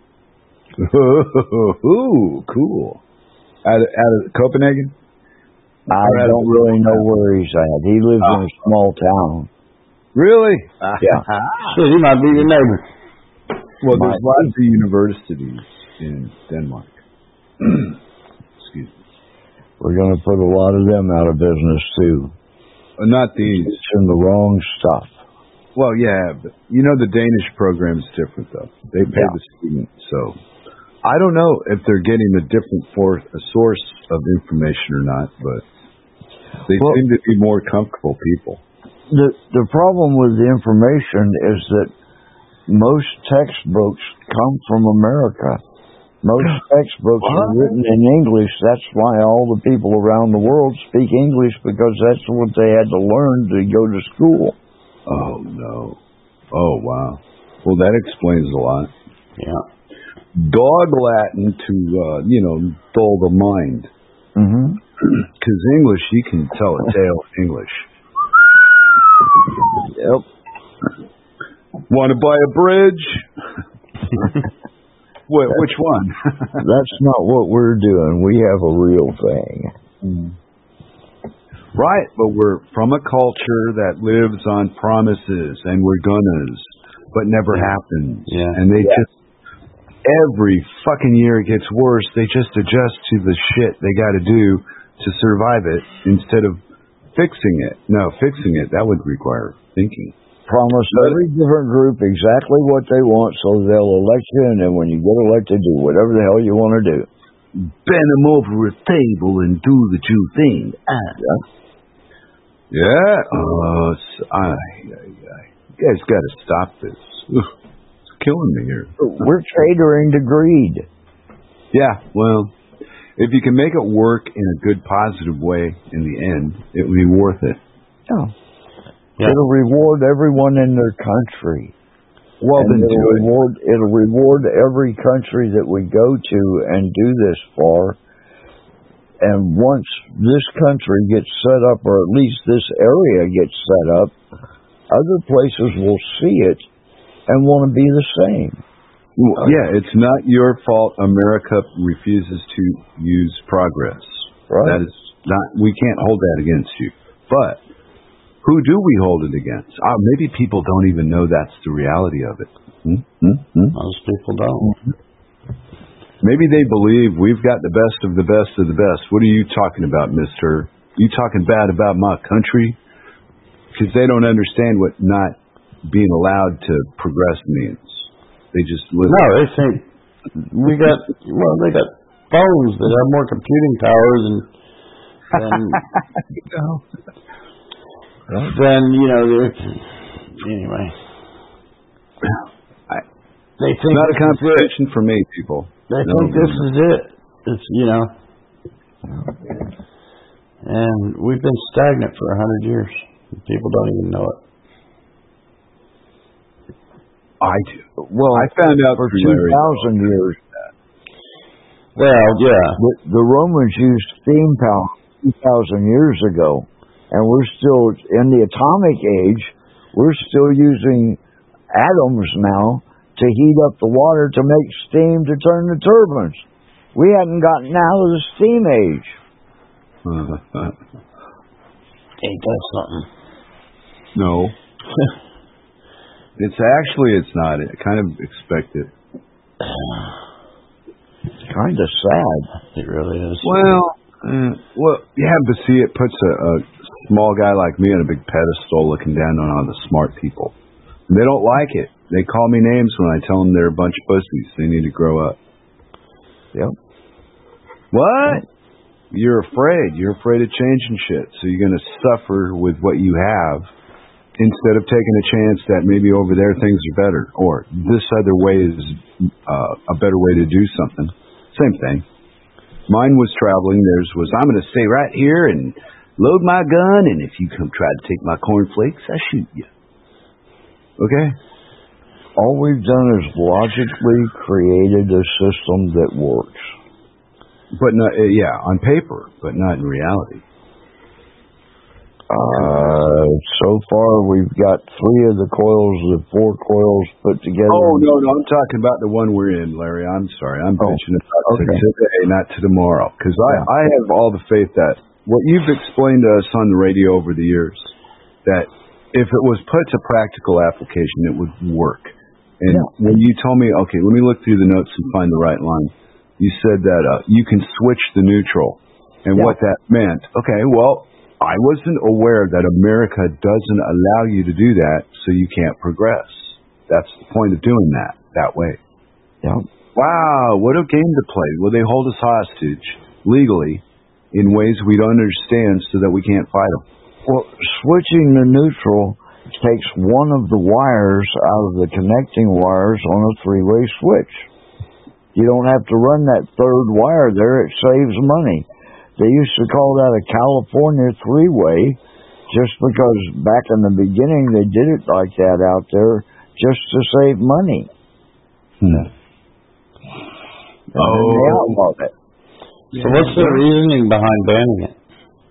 Ooh, cool. Out of, out of Copenhagen? I don't really know where he's at. He lives uh, in a small town. Really? Yeah. So he might be your neighbor. Well, there's lots of universities in Denmark. Excuse me. We're going to put a lot of them out of business, too. Uh, not these. It's in the wrong stuff. Well, yeah, but you know the Danish program is different, though. They pay yeah. the student, so I don't know if they're getting a different for, a source of information or not, but they well, seem to be more comfortable people. The the problem with the information is that most textbooks come from America. Most textbooks what? are written in English. That's why all the people around the world speak English, because that's what they had to learn to go to school. Oh, no. Oh, wow. Well, that explains a lot. Yeah. Dog Latin to, uh, you know, dull the mind. Mm-hmm. Because English, you can tell a tale in English. Yep. Want to buy a bridge? What, which one? That's not what we're doing. We have a real thing. Mm. Right, but we're from a culture that lives on promises and we're gonnas, but never happens. Yeah. And they yeah. just, every fucking year it gets worse. They just adjust to the shit they got to do to survive it instead of fixing it. No, fixing it, that would require thinking. Promise every different group exactly what they want, so they'll elect you, and then when you get elected, do whatever the hell you want to do. Bend them over a table and do the Jew thing. Ah. Yeah. Yeah. Uh, I, I, I, you guys got to stop this. It's killing me here. We're catering to greed. Yeah. Well, if you can make it work in a good, positive way in the end, it will be worth it. Yeah. Yeah. It'll reward everyone in their country. Well, then it'll do it. reward it'll reward every country that we go to and do this for. And once this country gets set up, or at least this area gets set up, other places will see it and want to be the same. Well, yeah, it's not your fault America refuses to use progress. Right. That is not. We can't hold that against you. But who do we hold it against? Uh, maybe people don't even know that's the reality of it. Hmm? Hmm? Hmm? Most people don't. Maybe they believe we've got the best of the best of the best. What are you talking about, mister? You talking bad about my country? Because they don't understand what not being allowed to progress means. They just live. No, they think we got, well, they got phones that have more computing powers and than, than you know, anyway. I, they think it's not a competition for me, people. They think this is it. It's, you know. And we've been stagnant for a hundred years. People don't even know it. I do. Well, I found out for through two Larry. thousand years. Well, yeah. The, the Romans used steam power two thousand years ago, and we're still in the atomic age. We're still using atoms now to heat up the water to make steam to turn the turbines. We hadn't gotten out of the steam age. Ain't that something? No. It's actually, it's not. I kind of expect it. It's kind of sad. It really is. Well, uh, well, yeah, but see, it puts a, a small guy like me on a big pedestal looking down on all the smart people. And they don't like it. They call me names when I tell them they're a bunch of pussies. They need to grow up. Yep. What? You're afraid. You're afraid of changing shit. So you're going to suffer with what you have instead of taking a chance that maybe over there things are better, or this other way is uh, a better way to do something. Same thing. Mine was traveling. Theirs was, I'm going to stay right here and load my gun, and if you come try to take my cornflakes, I shoot you. Okay? All we've done is logically created a system that works. But not, uh, yeah, on paper, but not in reality. Uh, so far, we've got three of the coils, the four coils put together. Oh, no, no, I'm talking about the one we're in, Larry. I'm sorry. I'm oh, bitching about okay. to today, not to tomorrow. Because I, yeah. I have all the faith that what you've explained to us on the radio over the years, that if it was put to practical application, it would work. And yeah. when you told me, okay, let me look through the notes and find the right line, you said that uh, you can switch the neutral and yeah. what that meant. Okay, well, I wasn't aware that America doesn't allow you to do that, so you can't progress. That's the point of doing that, that way. Yeah. Wow, what a game to play. Well, they hold us hostage legally in ways we don't understand so that we can't fight them. Well, switching the neutral takes one of the wires out of the connecting wires on a three-way switch. You don't have to run that third wire there. It saves money. They used to call that a California three-way just because back in the beginning they did it like that out there just to save money. Hmm. Oh. They outlawed it. So what's the reasoning behind banning it?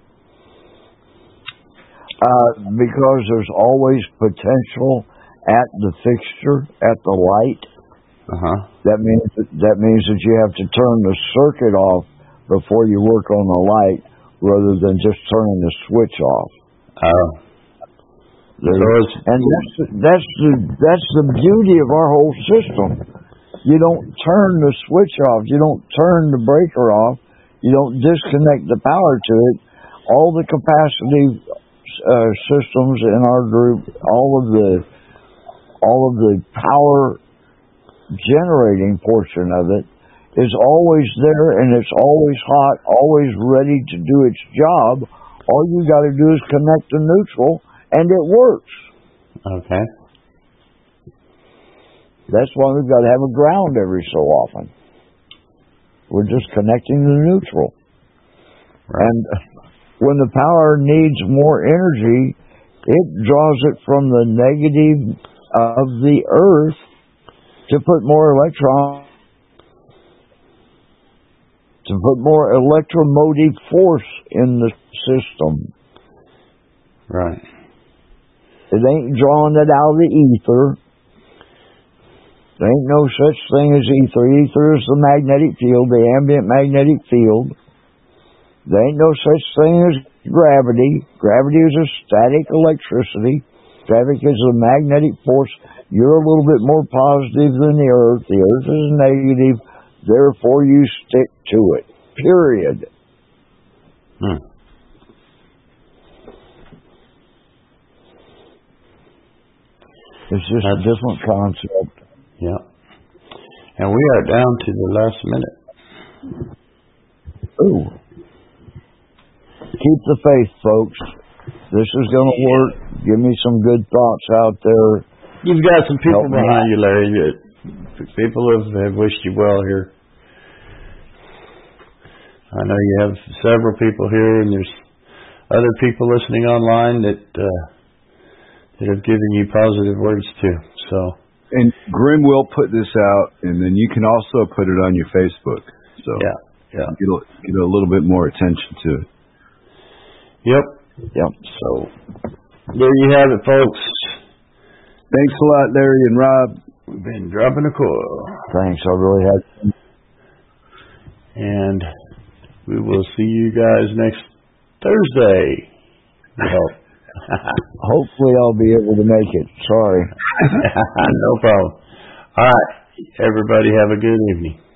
Uh, because there's always potential at the fixture, at the light. Uh-huh. That means that means that you have to turn the circuit off before you work on the light, rather than just turning the switch off. Oh. Uh, and that's that's the that's the beauty of our whole system. You don't turn the switch off. You don't turn the breaker off. You don't disconnect the power to it. All the capacity uh, systems in our group, all of the all of the power generating portion of it is always there, and it's always hot, always ready to do its job. All you got to do is connect the neutral, and it works. Okay. That's why we've got to have a ground every so often. We're just connecting the neutral. Right. And when the power needs more energy, it draws it from the negative of the Earth to put more electrons, to put more electromotive force in the system. Right. It ain't drawing it out of the ether. There ain't no such thing as ether. Ether is the magnetic field, the ambient magnetic field. There ain't no such thing as gravity. Gravity is a static electricity. Static is a magnetic force. You're a little bit more positive than the Earth. The Earth is negative. Therefore, you stick to it. Period. Hmm. It's just That's, a different concept. Yeah. And we are down to the last minute. Ooh. Keep the faith, folks. This is going to work. Give me some good thoughts out there. You've got some people behind you, Larry. People have, have wished you well here. I know you have several people here, and there's other people listening online that uh, that have given you positive words too. So. And Grim will put this out, and then you can also put it on your Facebook. So yeah, yeah, get a, get a little bit more attention to it. Yep, yep. So there you have it, folks. Thanks a lot, Larry and Rob. We've been dropping a coil. Thanks, I really had. And we will see you guys next Thursday. We hope. Hopefully I'll be able to make it. Sorry. No problem. All right. Everybody have a good evening.